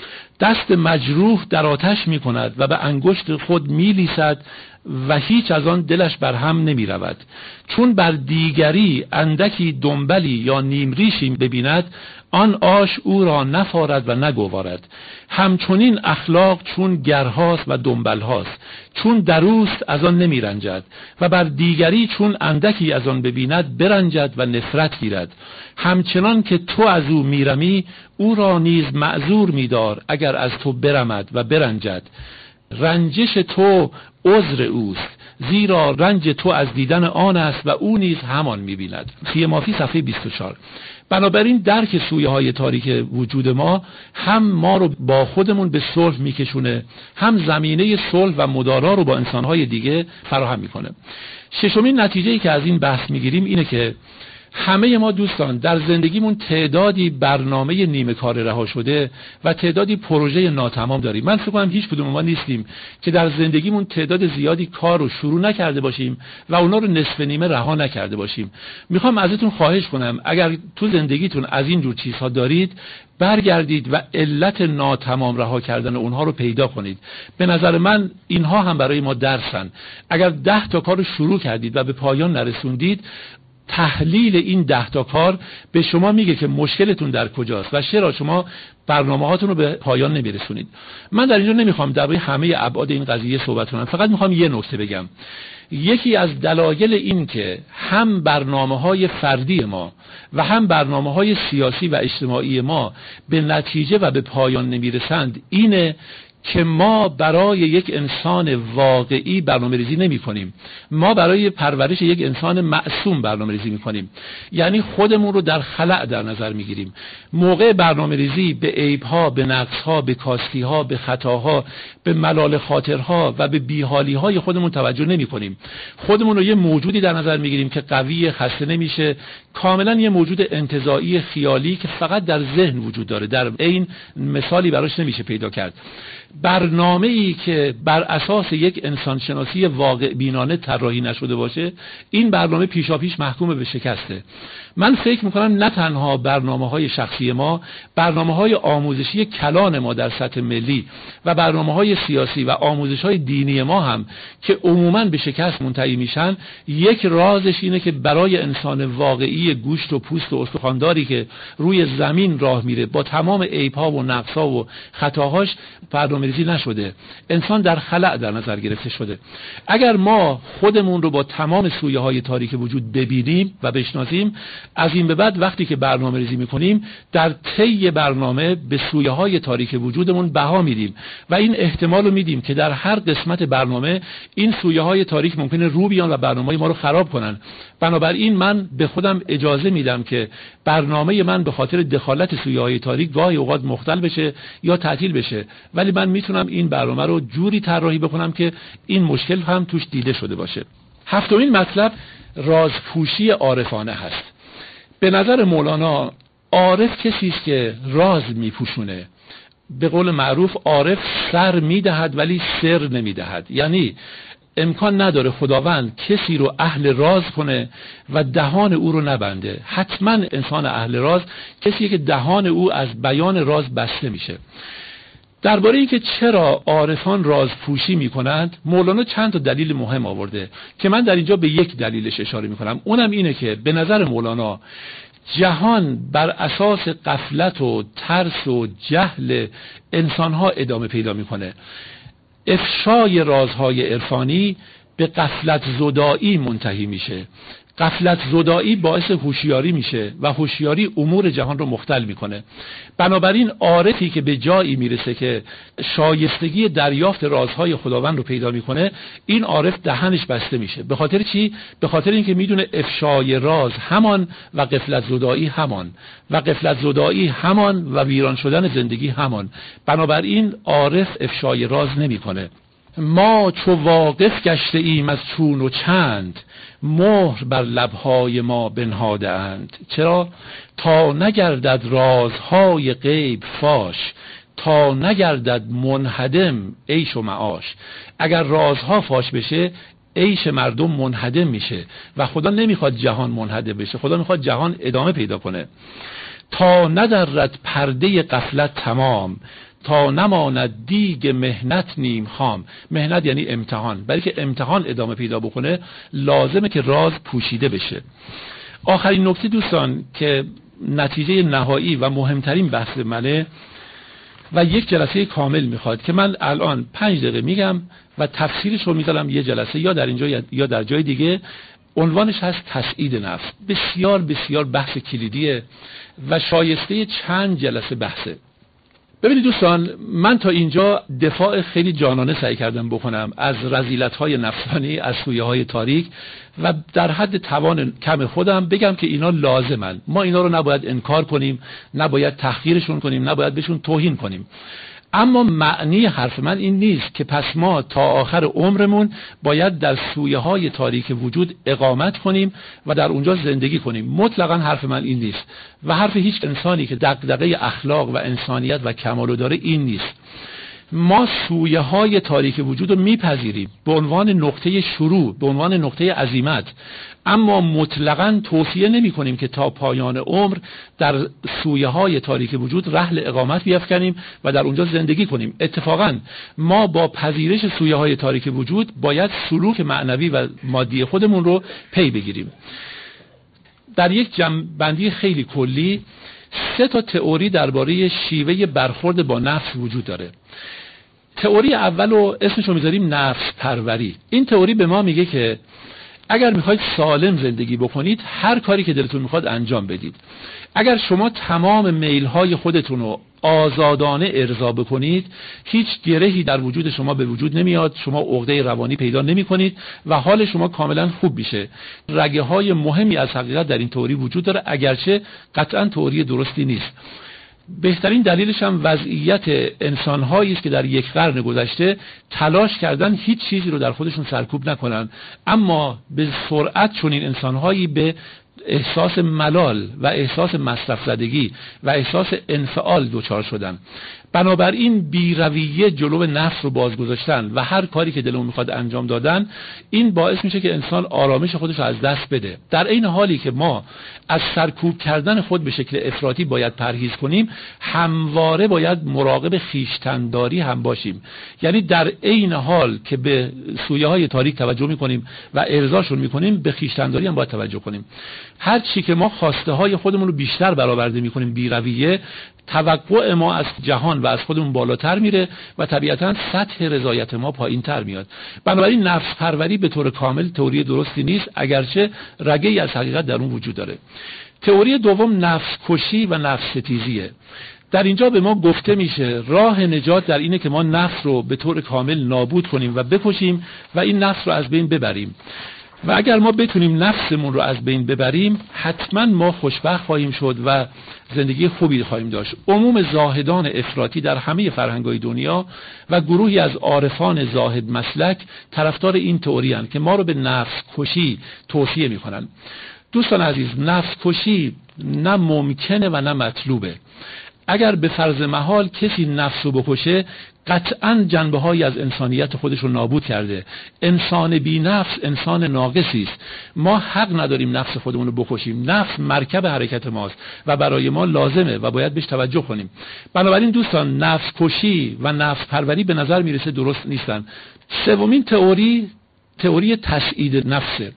دست مجروح در آتش می کند و به انگشت خود می لیسد و هیچ از آن دلش بر هم نمی رود. چون بر دیگری اندکی دنبلی یا نیمریشی ببیند، آن آش او را نفارد و نگوارد. همچنین اخلاق چون گرهاست و دنبلهاست، چون دروست از آن نمی رنجد و بر دیگری چون اندکی از آن ببیند برنجد و نفرت گیرد. همچنان که تو از او میرمی، او را نیز معذور می‌دار اگر از تو برمد و برنجد. رنجش تو عذر اوست، زیرا رنج تو از دیدن آن است و او نیز همان می‌بیند. فی مافی صفحه بیست و چهار. بنابراین درک سویه های تاریک وجود ما هم ما رو با خودمون به صلح میکشونه، هم زمینه صلح و مدارا رو با انسانهای دیگه فراهم میکنه. ششمین نتیجه‌ای که از این بحث میگیریم اینه که همه ما دوستان در زندگیمون تعدادی برنامه نیمه کار رها شده و تعدادی پروژه ناتمام داریم. من فکر کنم هیچ کدوم ما نیستیم که در زندگیمون تعداد زیادی کار رو شروع نکرده باشیم و اونا رو نصف نیمه رها نکرده باشیم. میخوام ازتون خواهش کنم اگر تو زندگیتون از این جور چیزها دارید، برگردید و علت ناتمام رها کردن اونها رو پیدا کنید. به نظر من اینها هم برای ما درسن. اگر ده تا کار رو شروع کردید و به پایان نرسوندید، تحلیل این ده تا کار به شما میگه که مشکلتون در کجاست و چرا شما برنامه هاتون رو به پایان نمیرسونید. من در اینجا نمیخوام درباره همه ابعاد این قضیه صحبت کنم، فقط میخوام یه نکته بگم. یکی از دلایل این که هم برنامه های فردی ما و هم برنامه های سیاسی و اجتماعی ما به نتیجه و به پایان نمیرسند اینه که ما برای یک انسان واقعی برنامه ریزی نمی کنیم. ما برای پرورش یک انسان معصوم برنامه ریزی می کنیم. یعنی خودمون رو در خلأ در نظر می گیریم. موقع برنامه ریزی به عیبها، به نقصها، به کاستیها، به خطاها، به ملال خاطرها و به بیحالیهای خودمون توجه نمی کنیم. خودمون رو یه موجودی در نظر می گیریم که قوی، خسته نمیشه، کاملا یه موجود انتزاعی خیالی که فقط در ذهن وجود داره. در عین مثالی براش نمیشه پیدا کرد. برنامه‌ای که بر اساس یک انسانشناسی واقع بینانه طراحی نشده باشه، این برنامه پیشاپیش محکوم به شکسته. من فکر میکنم نه تنها برنامه‌های شخصی ما، برنامه‌های آموزشی کلان ما در سطح ملی و برنامه‌های سیاسی و آموزش‌های دینی ما هم که عموماً به شکست منتهی میشن، یک رازش اینه که برای انسان واقعی گوشت و پوست و استخوانداری که روی زمین راه میره با تمام عیب‌ها و نقص‌ها و خطاهاش برنامه‌ریزی نشده. انسان در خلأ در نظر گرفته شده. اگر ما خودمون رو با تمام سویه‌های تاریک وجود ببینیم و بشناسیم، از این به بعد وقتی که برنامه ریزی میکنیم در طی برنامه به سویه‌های تاریک وجودمون بها میدیم و این احتمال رو میدیم که در هر قسمت برنامه این سویه‌های تاریک ممکنه رو بیان و برنامه ما رو خراب کنن. بنابراین من به خودم اجازه میدم که برنامه من به خاطر دخالت سویه‌های تاریک گاهی اوقات مختل بشه یا تعطیل بشه، ولی من میتونم این برنامه رو جوری طراحی بکنم که این مشکل هم توش دیده شده باشه. هفتمین مطلب رازپوشی عارفانه هست. به نظر مولانا عارف کسی است که راز میپوشونه. به قول معروف عارف سر میدهد ولی سر نمیدهد. یعنی امکان نداره خداوند کسی رو اهل راز کنه و دهان او رو نبنده. حتما انسان اهل راز کسی که دهان او از بیان راز بسته میشه. درباره اینکه چرا عارفان رازپوشی میکنند، مولانا چند تا دلیل مهم آورده که من در اینجا به یک دلیلش اشاره میکنم. اونم اینه که به نظر مولانا جهان بر اساس غفلت و ترس و جهل انسانها ادامه پیدا میکنه. افشای رازهای عرفانی به غفلت زدایی منتهی میشه. غفلت زدایی باعث هوشیاری میشه و هوشیاری امور جهان رو مختل میکنه. بنابراین عارفی که به جایی میرسه که شایستگی دریافت رازهای خداوند رو پیدا میکنه، این عارف دهنش بسته میشه. به خاطر چی؟ به خاطر اینکه میدونه افشای راز همان و غفلت زدایی همان و غفلت زدایی همان و ویران شدن زندگی همان. بنابراین عارف افشای راز نمیکنه. ما چو واقف گشته ایم از چون و چند، مهر بر لبهای ما بنهاده اند. چرا؟ تا نگردد رازهای غیب فاش، تا نگردد منهدم عیش و معاش. اگر رازها فاش بشه، عیش مردم منهدم میشه و خدا نمیخواد جهان منهدم بشه، خدا میخواد جهان ادامه پیدا کنه. تا ندرد پرده غفلت تمام، تا نماند دیگ مهنت نیم خام. مهنت یعنی امتحان، برای که امتحان ادامه پیدا بکنه لازمه که راز پوشیده بشه. آخرین نکته دوستان که نتیجه نهایی و مهمترین بحث منه و یک جلسه کامل میخواد که من الان پنج دقیقه میگم و تفسیرش رو میذارم یه جلسه یا در اینجا یا در جای دیگه. عنوانش هست تسعید نفس. بسیار بسیار بحث کلیدیه و شایسته چند جلسه بحثه. ببینید دوستان، من تا اینجا دفاع خیلی جانانه سعی کردم بکنم از رذیلت‌های نفسانی، از سویه‌های تاریک و در حد توان کم خودم بگم که اینا لازمن. ما اینا رو نباید انکار کنیم، نباید تحقیرشون کنیم، نباید بهشون توهین کنیم. اما معنی حرف من این نیست که پس ما تا آخر عمرمون باید در سویه‌های تاریک وجود اقامت کنیم و در اونجا زندگی کنیم. مطلقاً حرف من این نیست و حرف هیچ انسانی که دغدغه اخلاق و انسانیت و کمال داره این نیست. ما سویه‌های تاریک وجود رو میپذیریم به عنوان نقطه شروع، به عنوان نقطه عزیمت، اما مطلقاً توصیه نمی کنیم که تا پایان عمر در سویه‌های تاریک وجود رحل اقامت بیفکنیم و در اونجا زندگی کنیم. اتفاقاً ما با پذیرش سویه‌های تاریک وجود باید سلوک معنوی و مادی خودمون رو پی بگیریم. در یک جمع‌بندی خیلی کلی سه تا تئوری درباره شیوه برخورد با نفس وجود داره. تئوری اول رو اسمش رو میذاریم نفس پروری. این تئوری به ما میگه که اگر میخواید سالم زندگی بکنید هر کاری که دلتون میخواد انجام بدید. اگر شما تمام میلهای خودتون رو آزادانه ارضا بکنید هیچ گرهی در وجود شما به وجود نمیاد، شما عقده روانی پیدا نمی کنید و حال شما کاملا خوب میشه. رگه های مهمی از حقیقت در این تئوری وجود داره، اگرچه قطعا تئوری درستی نیست. بهترین دلیلش هم وضعیت انسان‌هایی است که در یک قرن گذشته تلاش کردن هیچ چیزی رو در خودشون سرکوب نکنن، اما به سرعت چنین انسان‌هایی به احساس ملال و احساس مصرف زدگی و احساس انفعال دچار شدن. بنابراین بی‌رویه جلو نفس رو بازگذاشتن و هر کاری که دلمون میخواد انجام دادن، این باعث میشه که انسان آرامش خودش رو از دست بده. در این حالی که ما از سرکوب کردن خود به شکل افراطی باید پرهیز کنیم، همواره باید مراقب خویشتن‌داری هم باشیم. یعنی در این حال که به سویه‌های تاریک توجه میکنیم و ارضاشون میکنیم، به خویشتن‌داری هم باید توجه کنیم. هر چی که ما خواسته های خودمون رو بیشتر برآورده میکنیم بی‌رویه، توقع ما از جهان و از خودمون بالاتر میره و طبیعتاً سطح رضایت ما پایین تر میاد. بنابراین نفس پروری به طور کامل تئوری درستی نیست، اگرچه رگه‌ای از حقیقت در اون وجود داره. تئوری دوم نفس کشی و نفس ستیزیه. در اینجا به ما گفته میشه راه نجات در اینه که ما نفس رو به طور کامل نابود کنیم و بکشیم و این نفس رو از بین ببریم. و اگر ما بتونیم نفسمون رو از بین ببریم، حتما ما خوشبخت خواهیم شد و زندگی خوبی خواهیم داشت. عموم زاهدان افراطی در همه فرهنگ‌های دنیا و گروهی از عارفان زاهد مسلک طرفدار این تئوری هستند که ما رو به نفس کشی توصیه می‌کنند. دوستان عزیز، نفس کشی نه ممکنه و نه مطلوبه. اگر به فرض محال کسی نفس رو بکشه، قطعاً جنبه‌هایی از انسانیت خودش رو نابود کرده. انسان بی نفس انسان ناقصی است. ما حق نداریم نفس خودمون رو بکشیم. نفس مرکب حرکت ماست و برای ما لازمه و باید بهش توجه کنیم. بنابراین دوستان، نفس کشی و نفس پروری به نظر میرسه درست نیستن. سومین تئوری تئوری تسعید نفسه.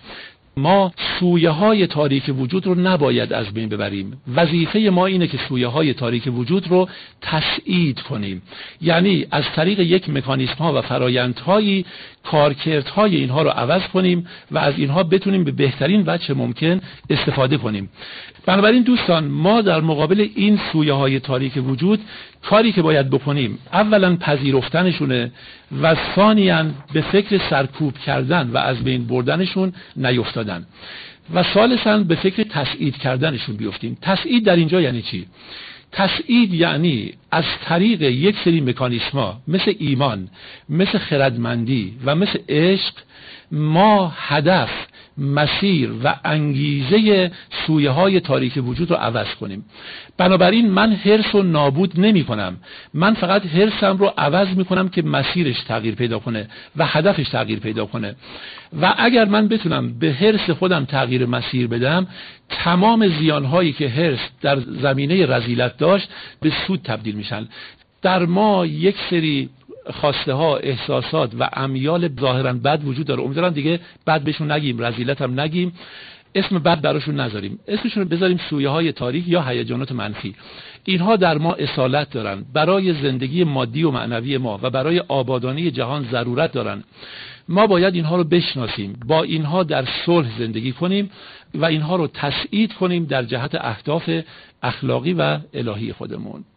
ما سویه های تاریک وجود رو نباید از بین ببریم. وظیفه ما اینه که سویه های تاریک وجود رو تسعید کنیم، یعنی از طریق یک مکانیسم ها و فرایندهایی کارکردهای اینها رو عوض کنیم و از اینها بتونیم به بهترین وجه ممکن استفاده کنیم. بنابراین دوستان، ما در مقابل این سویه های تاریک وجود کاری که باید بکنیم اولا پذیرفتنشونه و ثانیاً به فکر سرکوب کردن و از بین بردنشون نیفتادن و ثالثاً به فکر تسعید کردنشون بیفتیم. تسعید در اینجا یعنی چی؟ تسعید یعنی از طریق یک سری مکانیسما مثل ایمان، مثل خردمندی و مثل عشق ما هدف مسیر و انگیزه سویه های تاریک وجود رو عوض کنیم. بنابراین من حرص رو نابود نمی کنم، من فقط حرصم رو عوض می کنم که مسیرش تغییر پیدا کنه و هدفش تغییر پیدا کنه. و اگر من بتونم به حرص خودم تغییر مسیر بدم، تمام زیانهایی که حرص در زمینه رذیلت داشت به سود تبدیل میشن. در ما یک سری خواسته ها، احساسات و امیال ظاهرا بد وجود داره. امیدوارم دیگه بد بهشون نگیم، رذیلت هم نگیم، اسم بد براشون نذاریم، اسمشون رو بذاریم سویه های تاریک یا هیجانات منفی. اینها در ما اصالت دارن، برای زندگی مادی و معنوی ما و برای آبادانی جهان ضرورت دارن. ما باید اینها رو بشناسیم، با اینها در صلح زندگی کنیم و اینها رو تسعید کنیم در جهت اهداف اخلاقی و الهی خودمون.